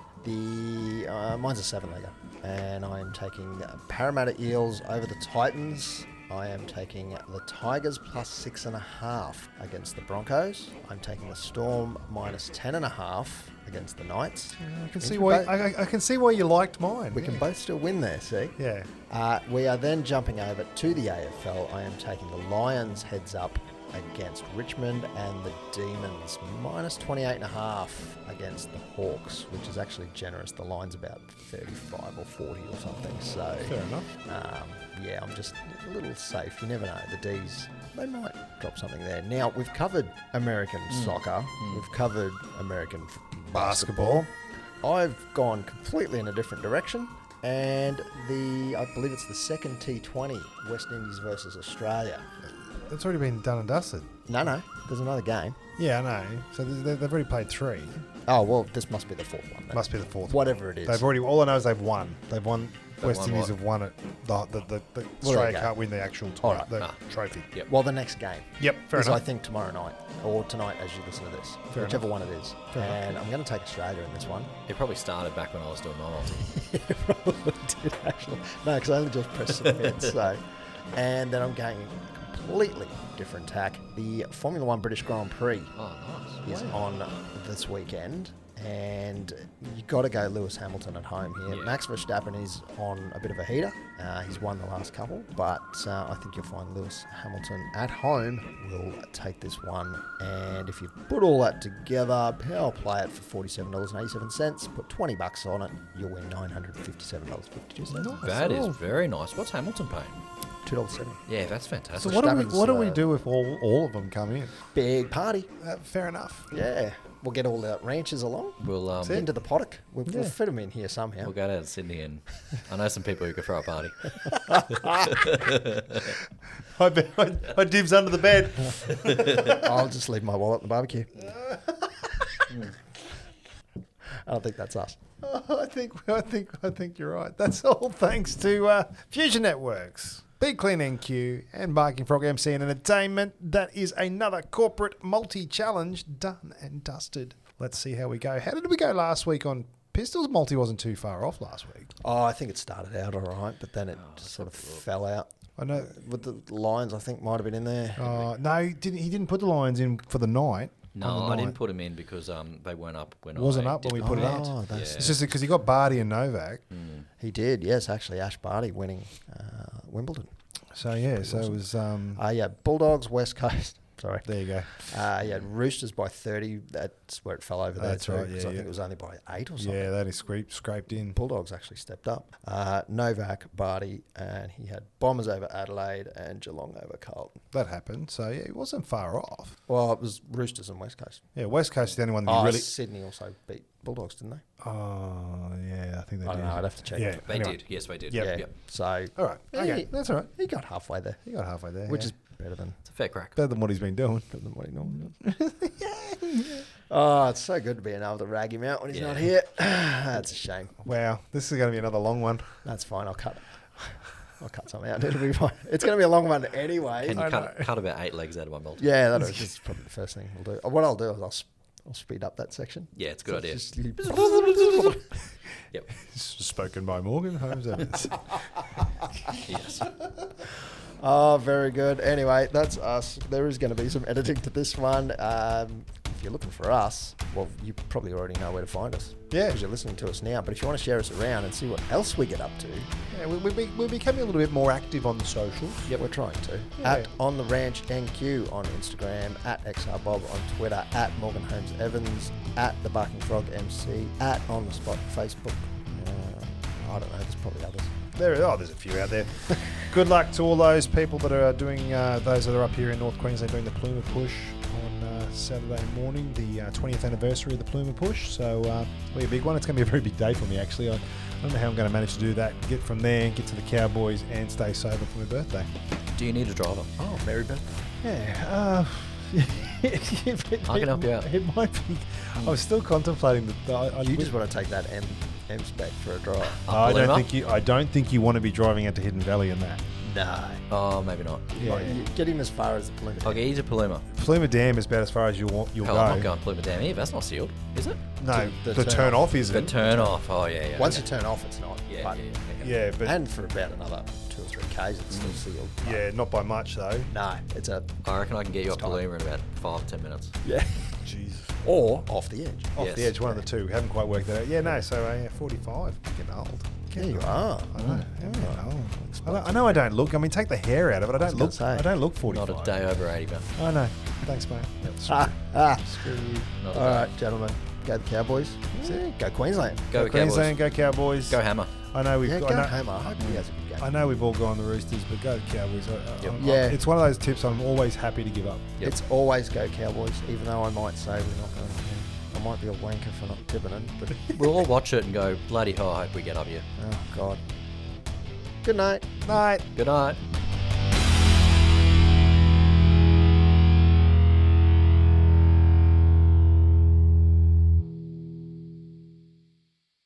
The uh, mine's a seven-legger, and I am taking Parramatta Eels over the Titans. I am taking the Tigers plus six and a half against the Broncos. I'm taking the Storm minus ten and a half against the Knights. I can Means see we why. both- I, I can see why you liked mine. We yeah. can both still win there, see? Yeah. Uh, we are then jumping over to the A F L. I am taking the Lions heads up against Richmond and the Demons minus twenty-eight and a half against the Hawks, which is actually generous. The line's about thirty-five or forty or something. So Fair enough. um, yeah, I'm just a little safe. You never know. The D's, they might drop something there. Now, we've covered American soccer. We've covered American f- basketball. I've gone completely in a different direction. And the, I believe it's the second T twenty, West Indies versus Australia. That's already been done and dusted. No, no, there's another game. Yeah, I know. So they- they've already played three. Oh, well, this must be the fourth one. Then. Must be the fourth. Whatever it is. They've already. All I know is they've won. They've won. They've West won Indies what? have won it. The, the, the, the you Australia go. can't win the actual ti- All right. the Ah. trophy. Yep. Well, the next game Yep. Fair is, enough. I think, tomorrow night, or tonight as you listen to this. Fair whichever one it is. Fair and I'm going to take Australia in this one. It probably started back when I was doing my multi. It probably did, actually. No, because I only just pressed submit, so. And then I'm going a completely different tack. The Formula One British Grand Prix Oh, nice. is on this weekend, and you got to go Lewis Hamilton at home here. Yeah. Max Verstappen is on a bit of a heater. Uh, he's won the last couple, but uh, I think you'll find Lewis Hamilton at home will take this one. And if you put all that together, power play it for forty-seven dollars and eighty-seven cents. Put twenty bucks on it, you'll win nine hundred fifty-seven dollars and fifty-two cents. That is all. very nice. What's Hamilton paying? two dollars seventy. Yeah, that's fantastic. So what do we Verstappen's, what do we uh, do if all all of them come in? Big party. Uh, fair enough. Yeah. We'll get all the ranchers along We'll um, into the paddock. We'll, we'll Yeah. fit them in here somehow. we'll go down to Sydney, and I know some people who could throw a party. I, bet, I, I dibs under the bed. I'll just leave my wallet at the barbecue. I don't think that's us. I think I think I think you're right. That's all thanks to uh, Fusion Networks, Big Clean N Q, and Barking Frog M C and Entertainment. That is another corporate multi-challenge done and dusted. Let's see how we go. How did we go last week on Pistols? Multi wasn't too far off last week. Oh, I think it started out all right, but then it just sort of fell out. I know. With the Lions, I think might have been in there. Uh, no, he didn't. He didn't put the Lions in for the night. No, on the I night. didn't put him in because um, they weren't up when Wasn't I up when did we the put it bet. Oh, that's- Yeah. It's just because he got Barty and Novak. He did, yes, actually. Ash Barty winning uh, Wimbledon. So yeah, so it was. Um, Uh, yeah, Bulldogs, West Coast. Sorry. there you go. Uh, yeah, Roosters by thirty. That's where it fell over there. That's too, right, 'cause yeah, I think yeah. it was only by eight or something. Yeah, that is scraped scraped in. Bulldogs actually stepped up. Uh, Novak, Barty, and he had Bombers over Adelaide and Geelong over Carlton. That happened. So yeah, he wasn't far off. Well, it was Roosters and West Coast. Yeah, West Coast is the only one that Oh, you really. Sydney also beat Bulldogs, didn't they? Oh yeah, I think they I did. don't know. I'd have to check. Yeah, They anyway. did. Yes, they did. Yep. Yeah. Yep. So, All right. Okay, He- that's all right. he got halfway there, He got halfway there, which yeah. is better than, It's a fair crack. better than what he's been doing. better than what he normally does. Oh, it's so good to be able to rag him out when he's Yeah. not here. That's a shame. Wow, this is going to be another long one. That's fine. I'll cut. I'll cut something out. It'll be fine. It's going to be a long one anyway. Can you I cut, know. cut about eight legs out of my multi? Yeah, that'll, that's probably the first thing we'll do. What I'll do is I'll, sp- I'll speed up that section. Yeah, it's a good So idea. it's just- Yep. Spoken by Morgan Holmes Evans. Yes. Oh, very good. Anyway, that's us. There is going to be some editing to this one. Um, if you're looking for us, well, you probably already know where to find us. Yeah. Because you're listening to us now. But if you want to share us around and see what else we get up to, Yeah, we, we, be- we're becoming a little bit more active on the socials. yeah, we're trying to. Yeah. At On The Ranch N Q on Instagram, at X R Bob on Twitter, at Morgan Holmes Evans, at The Barking Frog M C, at On The Spot Facebook. Uh, I don't know, there's probably others. There, oh, there's a few out there. Good luck to all those people that are doing, uh, those that are up here in North Queensland doing the Pluma Push on uh, Saturday morning, the uh, twentieth anniversary of the Pluma Push. So, uh, it'll be a big one. It's going to be a very big day for me, actually. I, I don't know how I'm going to manage to do that, get from there, get to the Cowboys, and stay sober for my birthday. Do you need a driver? Oh, Mary Beth. Yeah, uh, I can help you out. It might be. I was still contemplating that. I, I, You just want to take that M M spec for a drive. I don't Paloma? think you. I don't think you want to be driving out to Hidden Valley in that. No. Oh, maybe not. Yeah. Like, you get him as far as the Paluma. I'll get you to Paluma. Pluma Dam is about as far as you want. You'll Hell, go. I'm not going Paluma Dam either. That's not sealed, is it? No, The- the, the turn, turn off The isn't. turn off. Oh, yeah, yeah. Once okay. you turn off, it's not. Yeah, But- yeah, yeah. Yeah, but And for about another two or three Ks, it's still sealed. yeah, not by much though. No, it's a. I reckon I can get you It's up time. Paluma in about five, ten minutes. Yeah. Jesus. Or off the edge. Off Yes. the edge, one of the two. Haven't quite worked that out. Yeah, no. So uh, yeah, forty-five. Getting old. There Getting you old. are. I know. Yeah. I'm getting old. I know, I know I don't look. I mean, take the hair out of it. I was don't gonna look. say. I don't look forty-five. Not a day over eighty, man. I know. Thanks, mate. Ah, ah, screw you. Not a All day. right, gentlemen. Go the Cowboys. Yeah, go Queensland. Go, Go Queensland. Cowboys. Go Cowboys. Go Hammer. I know we've Yeah, got. go I know, Hammer. I hope he has a good game. I know we've all gone the Roosters, but go Cowboys. I, I, Yep. I'm- Yeah. It's one of those tips I'm always happy to give up. Yep. It's always go Cowboys, even though I might say we're not going to. I might be a wanker for not tipping it, but We'll all watch it and go, bloody hell, I hope we get up here. oh god. Good night. Night. Good night.